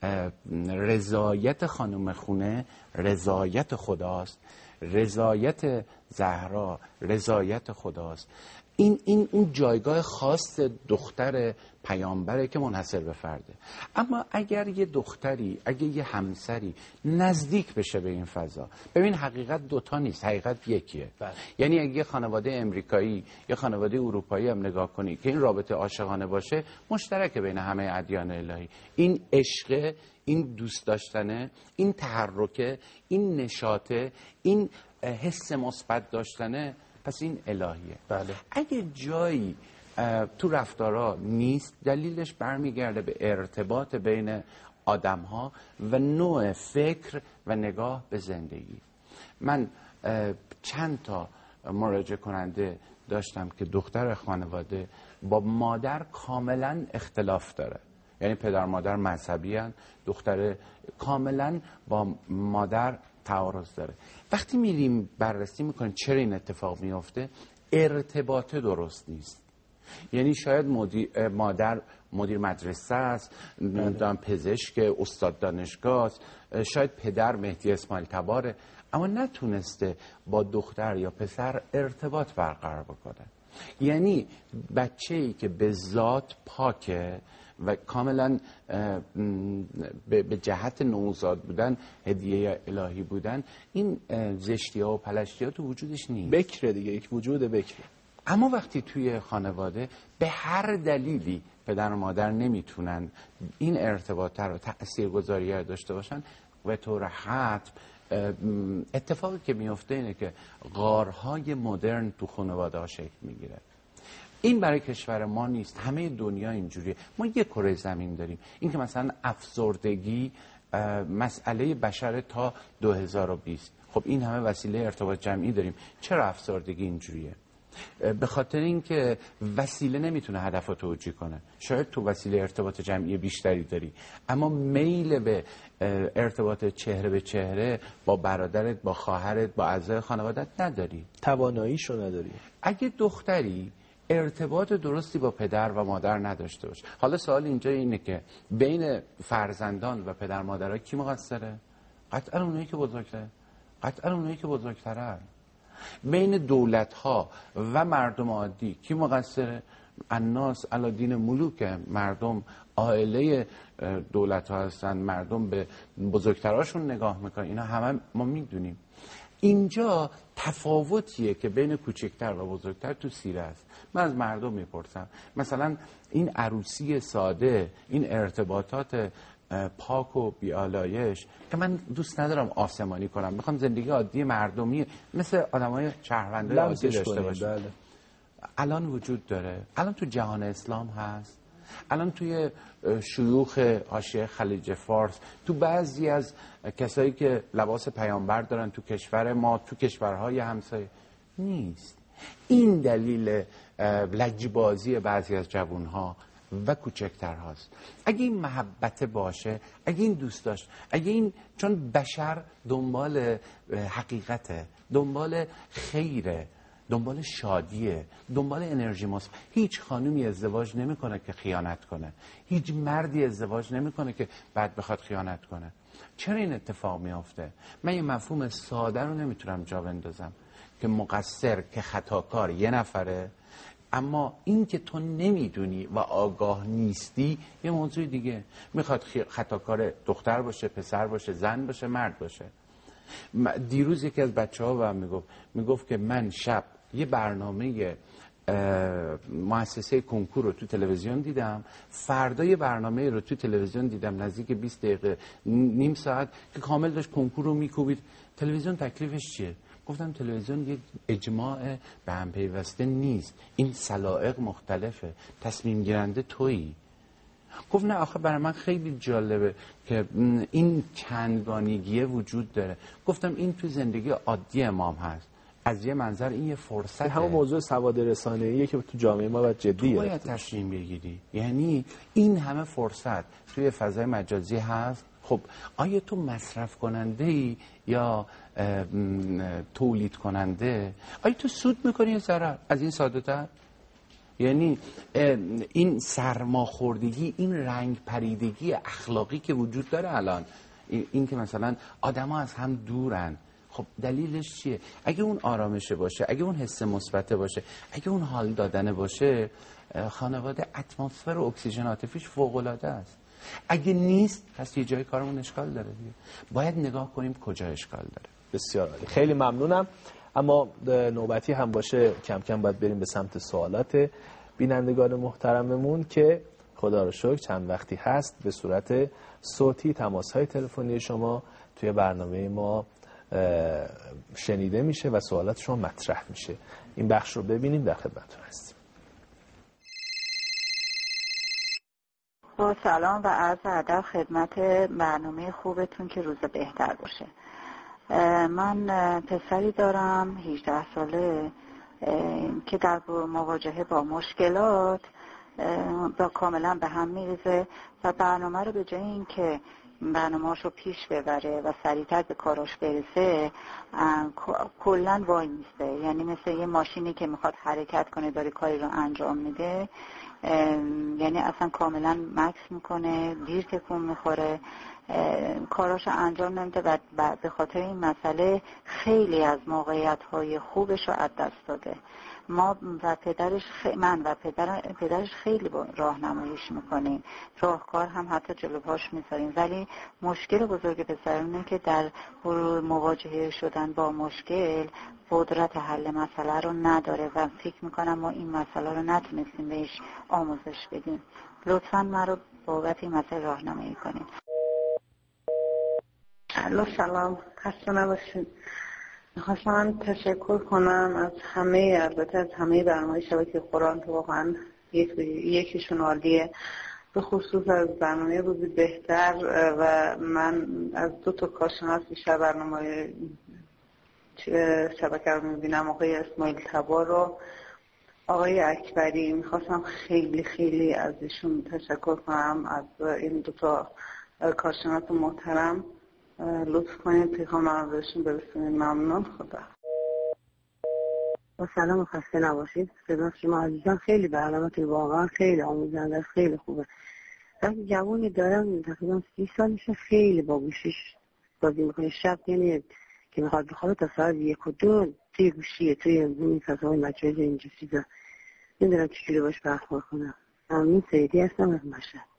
[SPEAKER 5] رضایت خانم خونه رضایت خداست، رضایت زهرا رضایت خداست، این اون جایگاه خاص دختر پیامبره که منحصر به فرده. اما اگر یه دختری، اگر یه همسری نزدیک بشه به این فضا، ببین حقیقت دوتا نیست، حقیقت یکیه. یعنی اگه یه خانواده امریکایی یا خانواده اروپایی هم نگاه کنی که این رابطه عاشقانه باشه، مشترک بین همه ادیان الهی. این عشق، این دوست داشتنه، این تحرکه، این نشاطه، این حس مثبت داشتنه، پس این الهیه. اگه جایی تو رفتارا نیست، دلیلش برمیگرده به ارتباط بین آدم‌ها و نوع فکر و نگاه به زندگی. من چند تا مراجعه کننده داشتم که دختر خانواده با مادر کاملا اختلاف داره. یعنی پدر مادر مذهبی هستند، دختر کاملا با مادر تعارض داره. وقتی میریم بررسی میکنیم چرا این اتفاق میفته، ارتباط درست نیست. یعنی شاید مادر مدیر مدرسه است، پزشک، استاد دانشگاه است، شاید پدر مهدی اسماعیل تباره، اما نتونسته با دختر یا پسر ارتباط برقرار بکنه. یعنی بچه‌ای که به ذات پاکه و کاملا به جهت نوزاد بودن، هدیه الهی بودن، این زشتی ها و پلشتی ها تو وجودش نیست.
[SPEAKER 2] بکره دیگه، یک وجود بکره.
[SPEAKER 5] اما وقتی توی خانواده به هر دلیلی پدر و مادر نمیتونن این ارتباط رو تأثیرگذاری داشته باشن، به طور حتم اتفاقی که میفته اینه که غارهای مدرن تو خانواده ها شکل میگیره. این برای کشور ما نیست، همه دنیا اینجوریه. ما یک کره زمین داریم. این که مثلا افسردگی مسئله بشر تا 2020. خب این همه وسیله ارتباط جمعی داریم، چرا افسردگی اینجوریه؟ به خاطر اینکه وسیله نمیتونه هدف رو توجیه کنه. شاید تو وسیله ارتباط جمعی بیشتری داری، اما میل به ارتباط چهره به چهره با برادرت، با خواهرت، با اعضای خانوادت نداری،
[SPEAKER 2] تواناییشو نداری.
[SPEAKER 5] اگه دختری ارتباط درستی با پدر و مادر نداشته باشه، حالا سوال اینجا اینه که بین فرزندان و پدر مادرها کی مقصره؟ قطعا اونایی که بزرگتره، قطعا اونایی که بزرگترن. بین دولت‌ها و مردم عادی کی مقصره؟ الناس علی دین ملوک، مردم عائله دولت‌ها هستن، مردم به بزرگتراشون نگاه میکنن. اینا همه ما میدونیم. اینجا تفاوتیه که بین کوچکتر و بزرگتر تو سیره است. من از مردم میپرسم مثلا این عروسی ساده، این ارتباطات پاک و بیالایش که من دوست ندارم آسمانی کنم، میخوام زندگی عادی مردمی مثل آدمای شهروندای عادی داشته باشم. الان وجود داره، الان تو جهان اسلام هست، الان توی شیوخ حاشیه خلیج فارس، تو بعضی از کسایی که لباس پیامبر دارن تو کشور ما، تو کشورهای همسایه نیست. این دلیل لجبازی بعضی از جوانها و کوچکتر هاست. اگه این محبت باشه، اگه این دوست داشت، اگه این، چون بشر دنبال حقیقته، دنبال خیره، دنبال شادیه، دنبال انرژی مثبت. هیچ خانومی ازدواج نمیکنه که خیانت کنه، هیچ مردی ازدواج نمیکنه که بعد بخواد خیانت کنه. چرا این اتفاق میافته؟ من یه مفهوم ساده رو نمیتونم جا بندازم که مقصر، که خطاکار یه نفره، اما این که تو نمیدونی و آگاه نیستی یه موضوع دیگه. میخواد خطاکار دختر باشه، پسر باشه، زن باشه، مرد باشه. دیروز یکی از بچه‌ها بهم میگفت که من شب یه برنامه مؤسسه کنکور رو تو تلویزیون دیدم، فردا یه برنامه رو تو تلویزیون دیدم نزدیک 20 دقیقه، نیم ساعت، که کامل داشت کنکور رو میکوبید. تلویزیون تکلیفش چیه؟ گفتم تلویزیون یک اجماع به هم پیوسته نیست، این سلائق مختلفه، تصمیم گیرنده تویی. گفت نه آخه برای من خیلی جالبه که این چندگانگیه وجود داره. گفتم این تو زندگی عادی امام هست. از یه منظر این یه فرصته.
[SPEAKER 2] همون موضوع سواد رسانه‌ایه که تو جامعه ما باید جدیه،
[SPEAKER 5] باید تصمیم بگیری. یعنی این همه فرصت توی فضای مجازی هست. خب آیا تو مصرف کننده ای یا تولید کننده؟ آیا تو سود میکنی یا ضرر؟ از این ساده تر؟ یعنی این سرماخوردگی، این رنگ پریدگی اخلاقی که وجود داره الان، این که مثلا آدم ها از هم دورن، خب دلیلش چیه؟ اگه اون آرامشه باشه، اگه اون حس مثبت باشه، اگه اون حال دادنه باشه، خانواده اتمسفر و اکسیژن عاطفیش فوق العاده است. اگه نیست پس یه جای کارمون اشکال داره دیگه. باید نگاه کنیم کجا اشکال داره.
[SPEAKER 2] بسیار عالی، خیلی ممنونم. اما نوبتی هم باشه کم کم باید بریم به سمت سوالات بینندگان محترممون که خدا رو شکر چند وقتی هست به صورت صوتی تماس‌های تلفنی شما توی برنامه ما شنیده میشه و سوالات شما مطرح میشه. این بخش رو ببینیم، در خدمتتون هستیم.
[SPEAKER 7] با سلام و عرض ادب خدمت برنامه خوبتون که روز بهتر باشه. من پسری دارم 18 ساله که در مواجهه با مشکلات کاملا به هم میریزه و برنامه رو به جای این که برنامه‌اشو پیش ببره و سریعتر به کاراش برسه کلا وای میسته. یعنی مثل یه ماشینی که میخواد حرکت کنه داره کاری رو انجام میده، یعنی اصلا کاملا مکس میکنه، دیر تکون میخوره، کاراشو انجام نمیده و به خاطر این مسئله خیلی از موقعیت‌های خوبش رو از دست داده. ما و من و پدرش خیلی راهنماییش میکنیم، راهکار هم حتی جلو پاش میذاریم، ولی مشکل بزرگ پسرمونه که در مواجهه شدن با مشکل قدرت حل مسئله رو نداره و فکر میکنم ما این مسئله رو نتونستیم بهش آموزش بدیم. لطفاً ما رو بابت این مسئله راهنمایی کنید.
[SPEAKER 8] سلام، خسته نباشید. میخواستم تشکر کنم از همه، البته از همه برنامه‌های شبکه قرآن که واقعا یکیشون عالیه، به خصوص از برنامه روزی بهتر. و من از 2 کارشناس بیشتر برنامه شبکه رو میبینم، آقای اسماعیل تبار و آقای اکبری. میخواستم خیلی خیلی از ایشون تشکر کنم، از این 2 کارشناس محترم. لطف کنید پیغام من بهشون برسونید. ممنون. خدا.
[SPEAKER 9] با سلام و خسته نباشید. صدا شما عزیزان خیلی برنامه‌تون واقعا خیلی آموزنده، خیلی خوبه. وقتی جوانی دارم تقریبا 30 سال میشه خیلی با گوشیش بازی میکنه. شب یعنی که میخواد بخوابه تا ساعت 1 و 2 توی گوشیه، توی این فضای مجازی اینجا چیزا. نمیدونم چجوری باش برخورد کنم. من سیدی هستم از مشهد.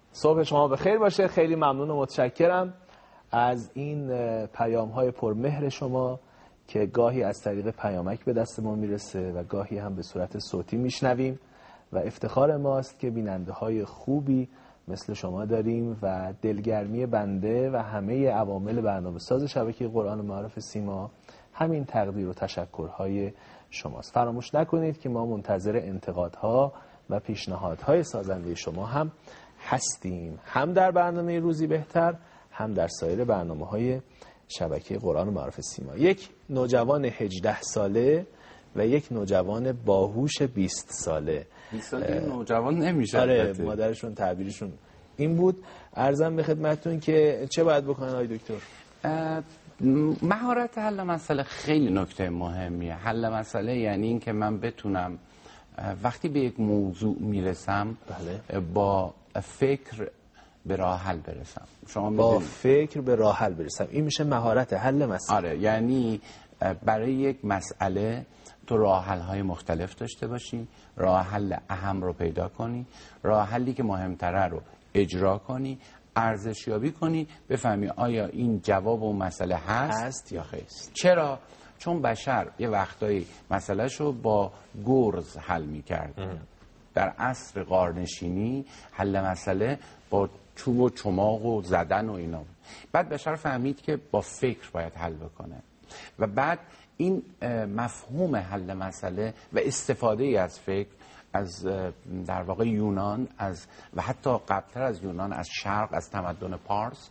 [SPEAKER 2] صبح شما بخیر باشه. خیلی ممنون و متشکرم از این پیام‌های پرمهر شما که گاهی از طریق پیامک به دست ما میرسه و گاهی هم به صورت صوتی میشنویم و افتخار ماست که بیننده‌های خوبی مثل شما داریم و دلگرمی بنده و همه عوامل برنامه ساز شبکه قرآن و معارف سیما همین تقدیر و تشکرهای شماست. فراموش نکنید که ما منتظر انتقادها و پیشنهادهای سازنده شما هم هستیم، هم در برنامه روزی بهتر، هم در سایر برنامه‌های شبکه قرآن و معارف سیما. یک نوجوان 18 ساله و یک نوجوان باهوش 20 ساله.
[SPEAKER 5] 20 ساله نوجوان نمیشه.
[SPEAKER 2] آره، مادرشون تعبیرشون این بود. عرضم به خدمتتون که چه باید بکنن آقای دکتر؟
[SPEAKER 5] مهارت حل مسئله خیلی نکته مهمیه. حل مسئله یعنی این که من بتونم وقتی به یک موضوع میرسم با فکر به راه حل برسم. شما
[SPEAKER 2] با فکر به راه حل برسم، این میشه مهارت حل مسئله.
[SPEAKER 5] آره، یعنی برای یک مسئله تو راه حل های مختلف داشته باشی، راه حل اهم رو پیدا کنی، راه حلی که مهمتره رو اجرا کنی، ارزشیابی کنی، بفهمی آیا این جواب اون مسئله هست یا خیر. چرا؟ چون بشر یه وقتایی مسئلهشو با گرز حل میکرد. در عصر غارنشینی حل مسئله با چوب و چماق و زدن و اینا. بعد بشر فهمید که با فکر باید حل بکنه و بعد این مفهوم حل مسئله و استفاده از فکر از در واقع یونان و حتی قبلتر از یونان از شرق، از تمدن پارس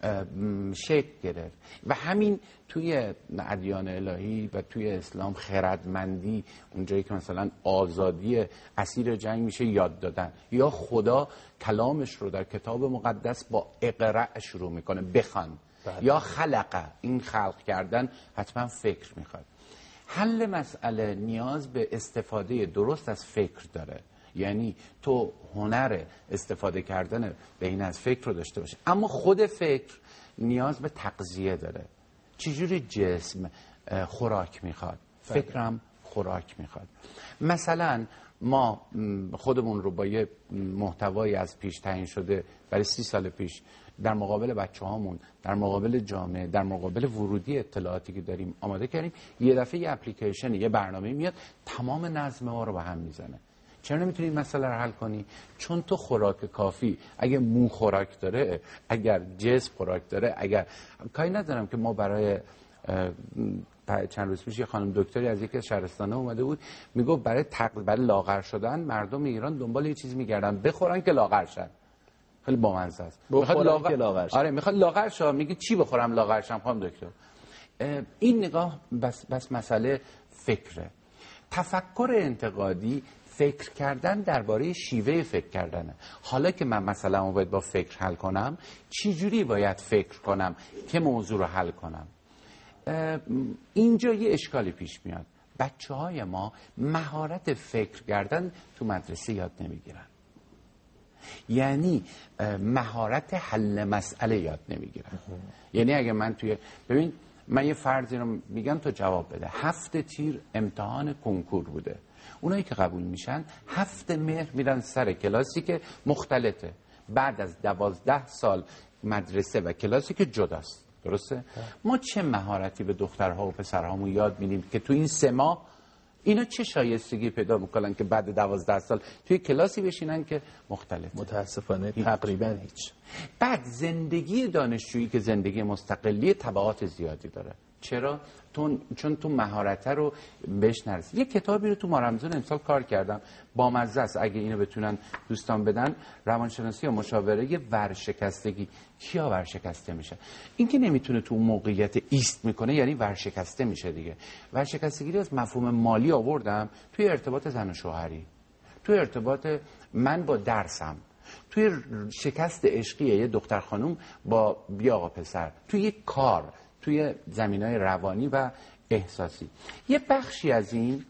[SPEAKER 5] شکل گرفت و همین توی ادیان الهی و توی اسلام خردمندی، اونجایی که مثلا آزادی اسیر جنگ میشه یاد دادن، یا خدا کلامش رو در کتاب مقدس با اقرأ شروع میکنه، بخوان. یا خلقه، این خلق کردن حتما فکر میخواد. حل مسئله نیاز به استفاده درست از فکر داره، یعنی تو هنر استفاده کردن بین از فکر رو داشته باشه، اما خود فکر نیاز به تغذیه داره. چجوری جسم خوراک میخواد، فکرم خوراک میخواد. مثلا ما خودمون رو با یه محتوایی از پیش تعیین شده برای 30 سال پیش در مقابل بچه هامون، در مقابل جامعه، در مقابل ورودی اطلاعاتی که داریم آماده کردیم. یه دفعه یه اپلیکیشن، یه برنامه میاد تمام نظم ما رو به هم میزنه. چرا نمیتونی این مسئله رو حل کنی؟ چون تو خوراک کافی، اگه مو خوراک داره، اگر جسم خوراک داره، اگر کاری ندارم که ما برای چند روز پیش یه خانم دکتری از یکی از شهرستان‌ها اومده بود میگفت برای لاغر شدن مردم ایران دنبال یه چیزی میگردن بخورن که لاغر شن. خیلی بامزه است.
[SPEAKER 2] میخواد لاغر شه.
[SPEAKER 5] آره، میخواد لاغر شه. میگه چی بخورم لاغر شم خانم دکتر؟ این نگاه بس مسئله فکره. تفکر انتقادی فکر کردن درباره شیوه فکر کردنه. حالا که من مثلا باید با فکر حل کنم، چی جوری باید فکر کنم که موضوع رو حل کنم؟ اینجا یه اشکالی پیش میاد. بچه‌های ما مهارت فکر کردن تو مدرسه یاد نمیگیرن، یعنی مهارت حل مسئله یاد نمیگیرن. یعنی اگه من ببین، من یه فرضی رو میگم تو جواب بده. 7 تیر امتحان کنکور بوده، اونایی که قبول میشن 7 مهر میرن سر کلاسی که مختلطه، بعد از 12 سال مدرسه و کلاسی که جداست. درسته؟ ما چه مهارتی به دخترها و پسرهامون یاد میدیم که تو این 3 ماه اینا چه شایستگی پیدا میکنن که بعد 12 سال توی کلاسی بشینن که مختلف؟
[SPEAKER 2] متاسفانه تقریبا هیچ.
[SPEAKER 5] بعد زندگی دانشجویی که زندگی مستقلی تبعات زیادی داره. چرا؟ چون تو مهارت رو بهش نرسی. یه کتابی رو تو ماه رمضان امسال کار کردم، بامزه است، اگه اینو بتونن دوستان بدن، روانشناسی و مشاوره ورشکستگی. کیا ورشکسته میشه؟ این که نمیتونه تو اون موقعیت ایست میکنه یعنی ورشکسته میشه دیگه. ورشکستگی رو از مفهوم مالی آوردم توی ارتباط زن و شوهری، توی ارتباط من با درسم، توی شکست عشقی یه دختر خانوم با بیا آقا پسر، توی یک کار، توی زمینای روانی و احساسی. یه بخشی از این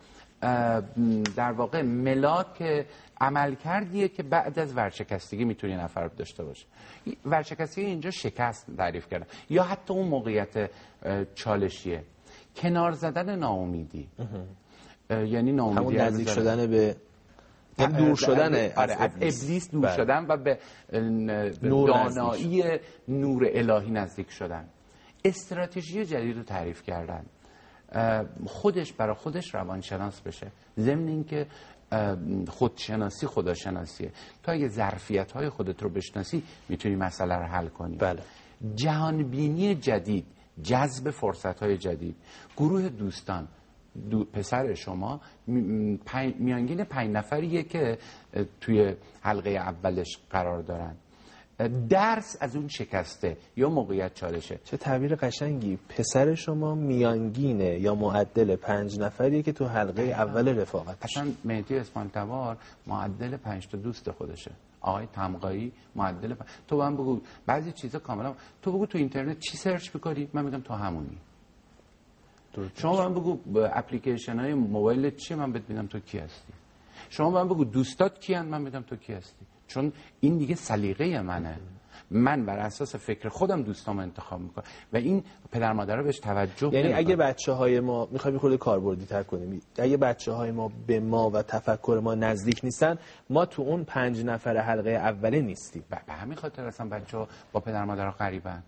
[SPEAKER 5] در واقع ملاک عمل کردیه که بعد از ورشکستگی میتونی نفر داشته باشه. ورشکستگی اینجا شکست تعریف کردم، یا حتی اون موقعیت چالشیه، کنار زدن ناامیدی. یعنی ناامیدی،
[SPEAKER 2] همون نزدیک شدن به دور شدن
[SPEAKER 5] از ابلیس دور شدن و به دانایی نور الهی نزدیک شدن. استراتژی جدید رو تعریف کردن، خودش برای خودش روانشناس بشه، ضمن اینکه خودشناسی خداشناسیه. تو اگه ظرفیت‌های خودت رو بشناسی میتونی مسئله رو حل کنی.
[SPEAKER 2] بله.
[SPEAKER 5] جهانبینی جدید، جذب فرصت‌های جدید. گروه دوستان، پسر شما میانگین 5 نفریه که توی حلقه اولش قرار دارن. درس از اون شکسته یا موقعیت چالشه.
[SPEAKER 2] چه تعبیر قشنگی. پسر شما میانگینه یا معدل 5 نفریه که تو حلقه اول رفاقت.
[SPEAKER 5] اصلا مهدی اسفندتبار معدل 5 تا دوست خودشه. آقای تمقایی معدل تو من بگو بعضی چیزا کاملا تو بگو تو اینترنت چی سرچ می‌کنی، من میگم تو همونی. شما من بگو اپلیکیشن های موبایل چیه، من بهت میگم تو کی هستی. شما من بگو دوستات کیان، من میگم تو کی هستی. چون این دیگه سلیقه منه. من بر اساس فکر خودم دوستامو انتخاب میکنم و این پدر مادرها بهش توجه
[SPEAKER 2] یعنی
[SPEAKER 5] نمیکنن.
[SPEAKER 2] اگه بچه‌های ما میخوایم خود کاربردی تر کنیم، اگه بچه‌های ما به ما و تفکر ما نزدیک نیستن، ما تو اون 5 نفر حلقه اوله نیستیم.
[SPEAKER 5] به همین خاطر اصلا بچه‌ها با پدر مادرها غریبن.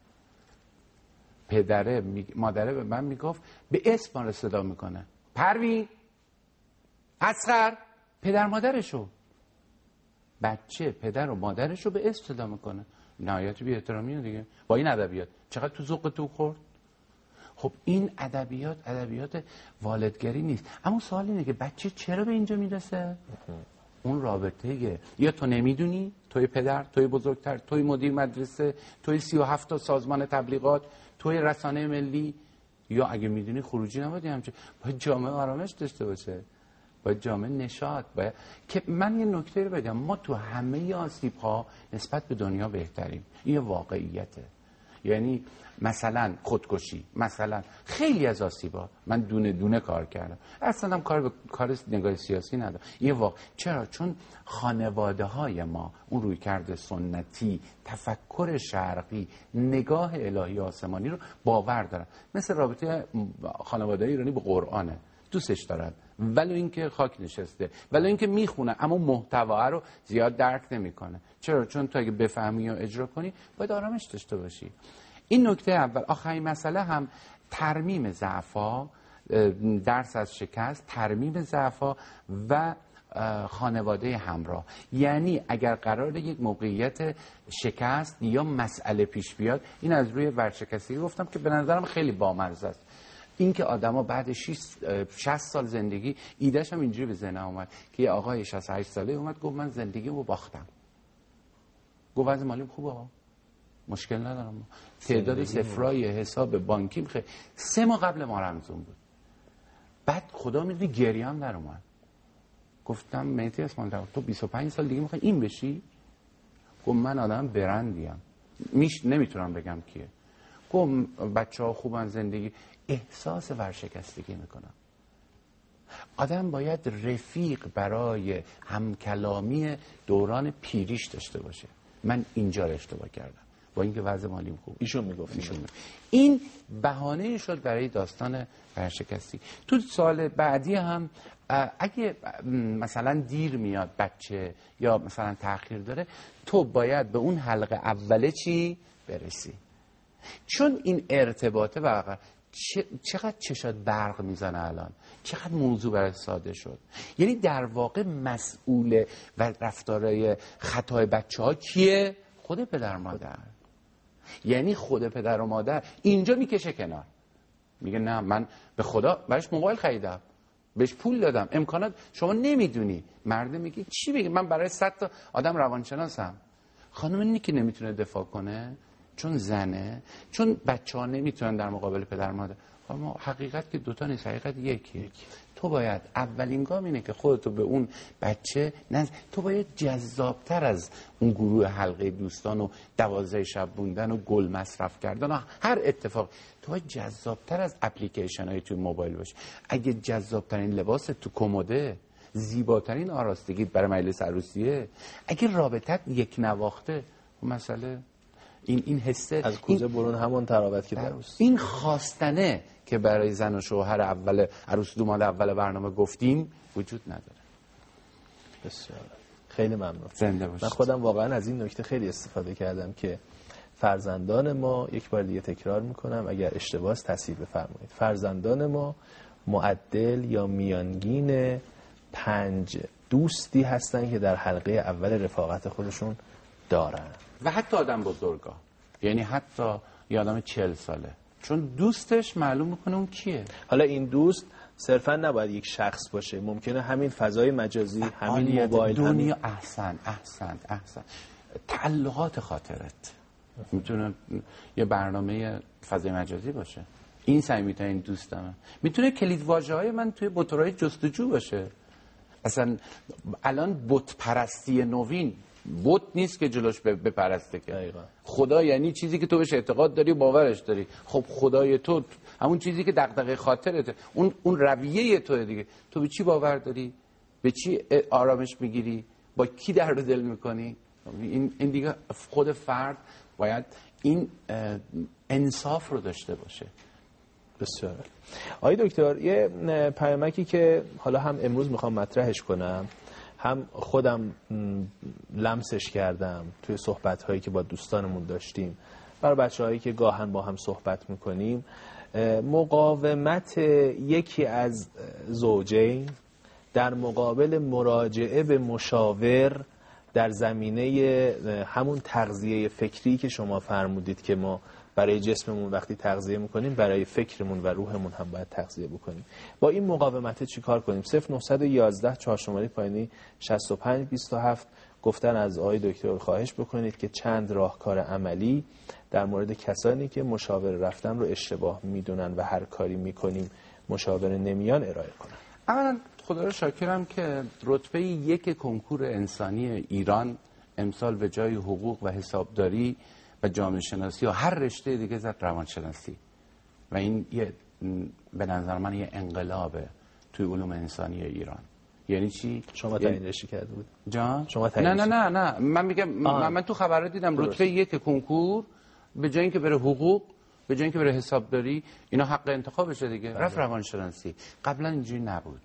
[SPEAKER 5] مادره به من میگفت به اسم ما صدا میکنه، پروین، اصغر، پدر مادرشو. بچه پدر و مادرشو به اسم صدا میکنه. نهایت بی احترامیه دیگه. با این ادبیات چقدر تو ذوق تو خورد. خب این ادبیات والدگری نیست. اما سوال اینه که بچه چرا به اینجا میرسه؟ اون رابطه یا تو نمیدونی، توی پدر، توی بزرگتر، توی مدیر مدرسه، توی 37 تا سازمان تبلیغات، توی رسانه ملی، یا اگه میدونی خروجی نبودی همچه. باید جامعه آرامش داشته باشه، باید جامعه نشاط باید. که من یه نکته رو بگم، ما تو همه آسیب‌ها نسبت به دنیا بهتریم. این واقعیته. یعنی مثلا خودکشی، مثلا خیلی از آسیب‌ها من دونه دونه کار کردم، اصلا هم کار نگاه سیاسی ندارم. یه واقع. چرا؟ چون خانواده‌های ما اون رویکرد سنتی، تفکر شرقی، نگاه الهی آسمانی رو باور دارن. مثل رابطه خانواده ایرانی به قرآنه، دوستش دارن ولی اینکه خاک نشسته، ولی اینکه میخونه اما محتوا رو زیاد درک نمیکنه. چرا؟ چون تو اگه بفهمی و اجرا کنی باید آرامش داشته باشی. این نکته اول. آخرین مسئله هم ترمیم ضعف‌ها، درس از شکست، ترمیم ضعف‌ها و خانواده همراه. یعنی اگر قرار یک موقعیت شکست یا مسئله پیش بیاد، این از روی ورشکستگی گفتم که به نظرم خیلی بامزه است. این که آدما بعد 60 سال زندگی، ایده‌ش هم اینجوری به ذهنم اومد که یه آقای 68 ساله اومد گفت من زندگیمو باختم. گفت وضع مالیم خوبه ها، مشکل ندارم، تعداد صفرای حساب بانکیم خیلی. 3 ماه قبل ما رمضان بود. بعد خدا میدونی گریه هم در اومد. گفتم مهدی اسفندتبار تو 25 سال دیگه میخوای این بشی؟ گفت من آدم برندیم، نمیتونم بگم کیه. گفت بچه‌ها خوبن، زندگی. احساس ورشکستگی میکنم. آدم باید رفیق برای همکلامی دوران پیریش داشته باشه. من اینجا اشتباه کردم با اینکه وضع مالیم خوب.
[SPEAKER 2] ایشون میگفت
[SPEAKER 5] این بهانه شد برای داستان ورشکستگی. تو سال بعدی هم اگه مثلا دیر میاد بچه یا مثلا تأخیر داره، تو باید به اون حلقه اوله چی برسی. چون این ارتباطه واقعا چقدر چشات برق میزنه الان، چقدر موضوع برای ساده شد. یعنی در واقع مسئول و رفتارهای خطای بچه‌ها کیه؟ خود پدر مادر. یعنی خود پدر و مادر اینجا میکشه کنار، میگه نه من به خدا براش موبایل خریدم، بهش پول دادم، امکانات شما نمیدونی. مرد میگه چی بگه؟ من برای 100 تا آدم روانشناسم. خانم اینی که نمیتونه دفاع کنه چون زنه، چون بچه‌ها نمیتونن در مقابل پدر مادر. اما حقیقت که دوتا نیست، حقیقت یکیه. تو باید اولین گام اینه که خودتو به اون بچه تو باید جذابتر از اون گروه حلقه دوستان و 12 شب موندن و گل مصرف کردن و هر اتفاق. تو باید جذابتر از اپلیکیشن های توی موبایل باشه. اگه جذابترین لباس تو کموده، زیباترین آراستگی برای مجلس عروسیه، اگه رابطت یک نواخته، اون مسئله این حسه
[SPEAKER 2] از کوزه برون همون تراوت که دروست.
[SPEAKER 5] این خواستنه که برای زن و شوهر اول عروس دوماد اول برنامه گفتیم وجود نداره.
[SPEAKER 2] بسیار خیلی ممنون.
[SPEAKER 5] زنده باشید.
[SPEAKER 2] من خودم واقعا از این نکته خیلی استفاده کردم که فرزندان ما، یک بار دیگه تکرار میکنم اگر اشتباه است تصحیح بفرمایید، فرزندان ما معدل یا میانگین 5 دوستی هستن که در حلقه اول رفاقت خودشون دارن
[SPEAKER 5] و حتی آدم بزرگا، یعنی حتی یه آدم 40 ساله، چون دوستش معلوم میکنه اون کیه.
[SPEAKER 2] حالا این دوست صرفا نباید یک شخص باشه، ممکنه همین فضای مجازی، همین موبایل،
[SPEAKER 5] دنیا. احسن تعلقات خاطرت میتونه یه برنامه فضای مجازی باشه. این صمیمیترین دوستمه. میتونه کلید واژه‌های من توی بوت‌های جستجو باشه. اصلا الان بت پرستی نوین بت نیست که جلوش بپرسته که خدا، یعنی چیزی که تو بهش اعتقاد داری و باورش داری. خب خدای تو همون چیزی که دغدغه خاطرته، اون رویه تو دیگه. تو به چی باور داری؟ به چی آرامش میگیری؟ با کی درد دل میکنی؟ این دیگه خود فرد باید این انصاف رو داشته باشه.
[SPEAKER 2] بسیار. آقای دکتر، یه پیامکی که حالا هم امروز میخوام مطرحش کنم، هم خودم لمسش کردم توی صحبت‌هایی که با دوستانمون داشتیم، برای بچه‌هایی که گاهن با هم صحبت میکنیم، مقاومت یکی از زوجین در مقابل مراجعه به مشاور در زمینه همون تغذیه فکری که شما فرمودید که ما برای جسممون وقتی تغذیه میکنیم برای فکرمون و روحمون هم باید تغذیه بکنیم. با این مقاومت چی کار کنیم؟ 0911 4 شماره پایینی 6527 گفتن از آقای دکتر خواهش بکنید که چند راهکار عملی در مورد کسانی که مشاور رفتن رو اشتباه میدونن و هر کاری میکنیم مشاور نمیان ارائه کنن.
[SPEAKER 5] اولا خدا رو شاکرم که رتبه 1 کنکور انسانی ایران امسال به جای حقوق و حسابداری و جامعه شناسی و هر رشته دیگه زد روانشناسی، و این به نظر من یه انقلابه توی علوم انسانی ایران. یعنی چی؟
[SPEAKER 2] شما تعیین رشته کرده بود؟
[SPEAKER 5] جان؟
[SPEAKER 2] شما
[SPEAKER 5] نه من میگم من تو خبرات دیدم رتبه 1 کنکور به جای اینکه بره حقوق، به جای اینکه بره حسابداری، اینا حق انتخابشه دیگه، رفت روانشناسی. قبلا اینجوری نبود.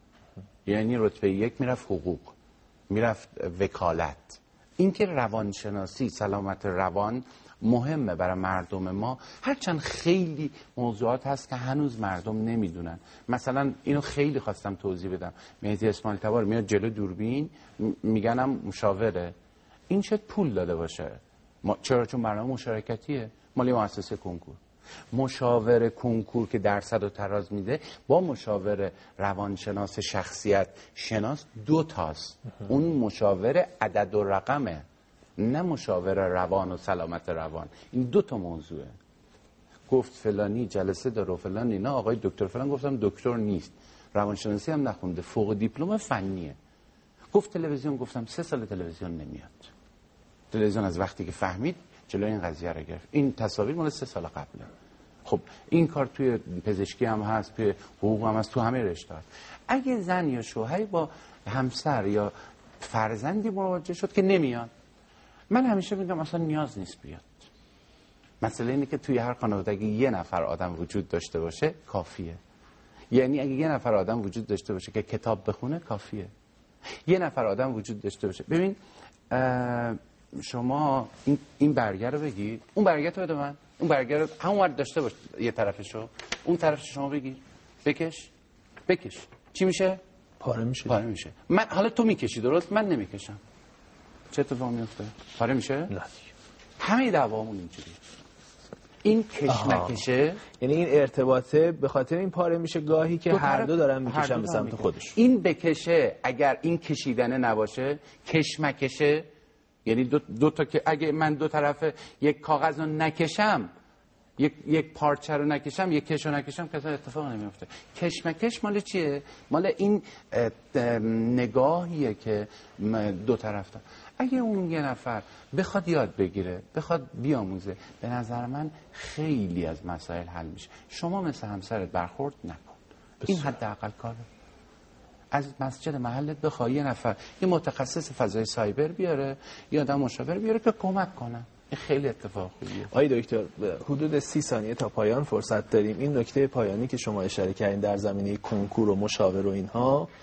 [SPEAKER 5] یعنی رتبه 1 میرفت حقوق، میرفت وکالت. اینکه روانشناسی، سلامت روان مهمه برای مردم ما، هرچند خیلی موضوعات هست که هنوز مردم نمیدونن. مثلا اینو خیلی خواستم توضیح بدم. مهدی اسماعیل تبار میاد جلو دوربین میگنم مشاوره، این شاید پول داده باشه. چرا؟ چون برنامه مشارکتیه مالی مؤسسه کنکور. مشاور کنکور که درصد و تراز میده با مشاور روانشناس شخصیت شناس 2 تاست. اون مشاور عدد و رقمه، نه مشاور روان و سلامت روان. این 2 تا موضوعه. گفت فلانی جلسه داره و فلانی نه، آقای دکتر فلان، گفتم دکتر نیست، روانشناسی هم نخونده، فوق دیپلم فنیه. گفت تلویزیون، گفتم 3 سال تلویزیون نمیاد. تلویزیون از وقتی که فهمید جلوی این قضیه رو گرفت. این تصاویر مال 3 سال قبله. خب این کار توی پزشکی هم هست، توی حقوق هم هست، تو همه رشته هست. اگه زن یا شوهری با همسر یا فرزندی مواجه شد که نمیاد، من همیشه میگم اصلا نیاز نیست بیاد. مسئله اینه که توی هر خانوادگی 1 نفر آدم وجود داشته باشه کافیه. یعنی اگه 1 نفر آدم وجود داشته باشه که کتاب بخونه کافیه. 1 نفر آدم وجود داشته باشه. ببین شما این برگر رو بگیر، اون برگر تو بده من، اون برگر رو همون داشته باش، یه طرفشو، اون طرفش شما بگیر، بکش. چی میشه؟
[SPEAKER 2] پاره میشه.
[SPEAKER 5] من حالا تو میکشی درست، من نمیکشم. چه اتفاقی میفته؟ پاره میشه؟
[SPEAKER 2] نه.
[SPEAKER 5] همه دعوامون اینجوریه. این کشمکشه،
[SPEAKER 2] یعنی این ارتباطه به خاطر این پاره میشه گاهی که هر دو دارن میکشن به سمت خودش.
[SPEAKER 5] این بکشه، اگر این کشیدنه نباشه، کشمکشه، یعنی دو تا که اگه من 2 طرف یک کاغذ رو نکشم، یک پارچه رو نکشم، یک کش رو نکشم، که اتفاق نمیفته. کشمکش مال چیه؟ مال این نگاهیه که 2 طرف دارن. اگه اون 1 نفر بخواد یاد بگیره، بخواد بیاموزه، به نظر من خیلی از مسائل حل میشه. شما مثل همسرت برخورد نکن. این حداقل کاره. از مسجد محلت بخواه 1 نفر، یه متخصص فضای سایبر بیاره، یه آدم مشاور بیاره که کمک کنه. این خیلی اتفاق خوبیه.
[SPEAKER 2] آقای دکتر حدود 30 ثانیه تا پایان فرصت داریم. این نکته پایانی که شما اشاره کردین در زمینه کنکور و مشاور و اینها،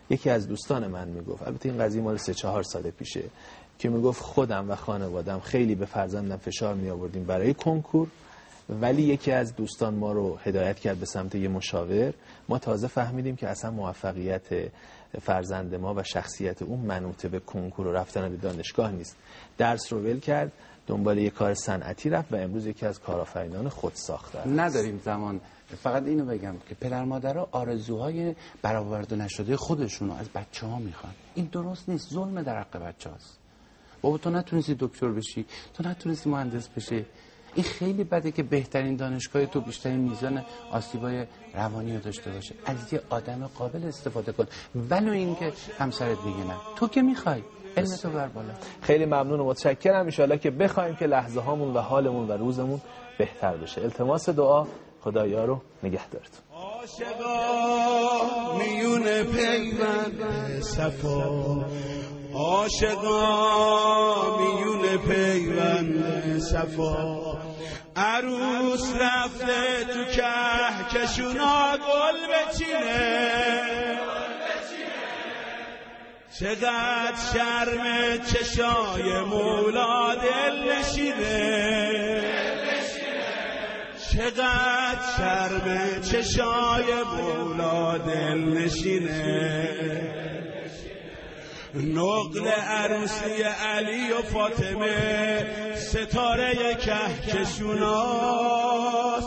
[SPEAKER 2] یکی از دوستان من میگفت، البته این قضیه مال 3-4 سال پیشه، که میگفت خودم و خانوادم خیلی به فرزندم فشار می آوردیم برای کنکور، ولی یکی از دوستان ما رو هدایت کرد به سمت یه مشاور. ما تازه فهمیدیم که اصلا موفقیت فرزند ما و شخصیت اون منوط به کنکور و رفتن به دانشگاه نیست. درس رو ول کرد، دنبال یه کار صنعتی رفت و امروز یکی از کارآفرینان خودساخته است.
[SPEAKER 5] نداریم زمان. فقط اینو بگم که پدر مادرها آرزوهای برآورده نشده خودشونو از بچه‌ها میخوان. این درست نیست، ظلم در حق بچه‌هاست. بابا تو نتونستی دکتر بشی، تو نتونستی مهندس بشی، این خیلی بده که بهترین دانشگاه تو بیشترین میزان آسیبای روانی رو داشته باشه. از یه آدم قابل استفاده کن، ولو اینکه همسرت میگه نه، تو که میخوای علمتو بر بالا.
[SPEAKER 2] خیلی ممنون و متشکرم. ان شاءالله که بخوایم که لحظه هامون و حالمون و روزمون بهتر بشه. التماس دعا، خدایا رو نگهدارتون.
[SPEAKER 4] عاشقا میون پیوند صفا، عاشقا میون پیوند صفا، عروس رفته تو کهکشونا گل بچینه، چقدر شرم چشای مولا دل نشینه، چقدر شرم چشای مولا دل نشینه. نقل عروسی علی و فاطمه ستاره کهکشونا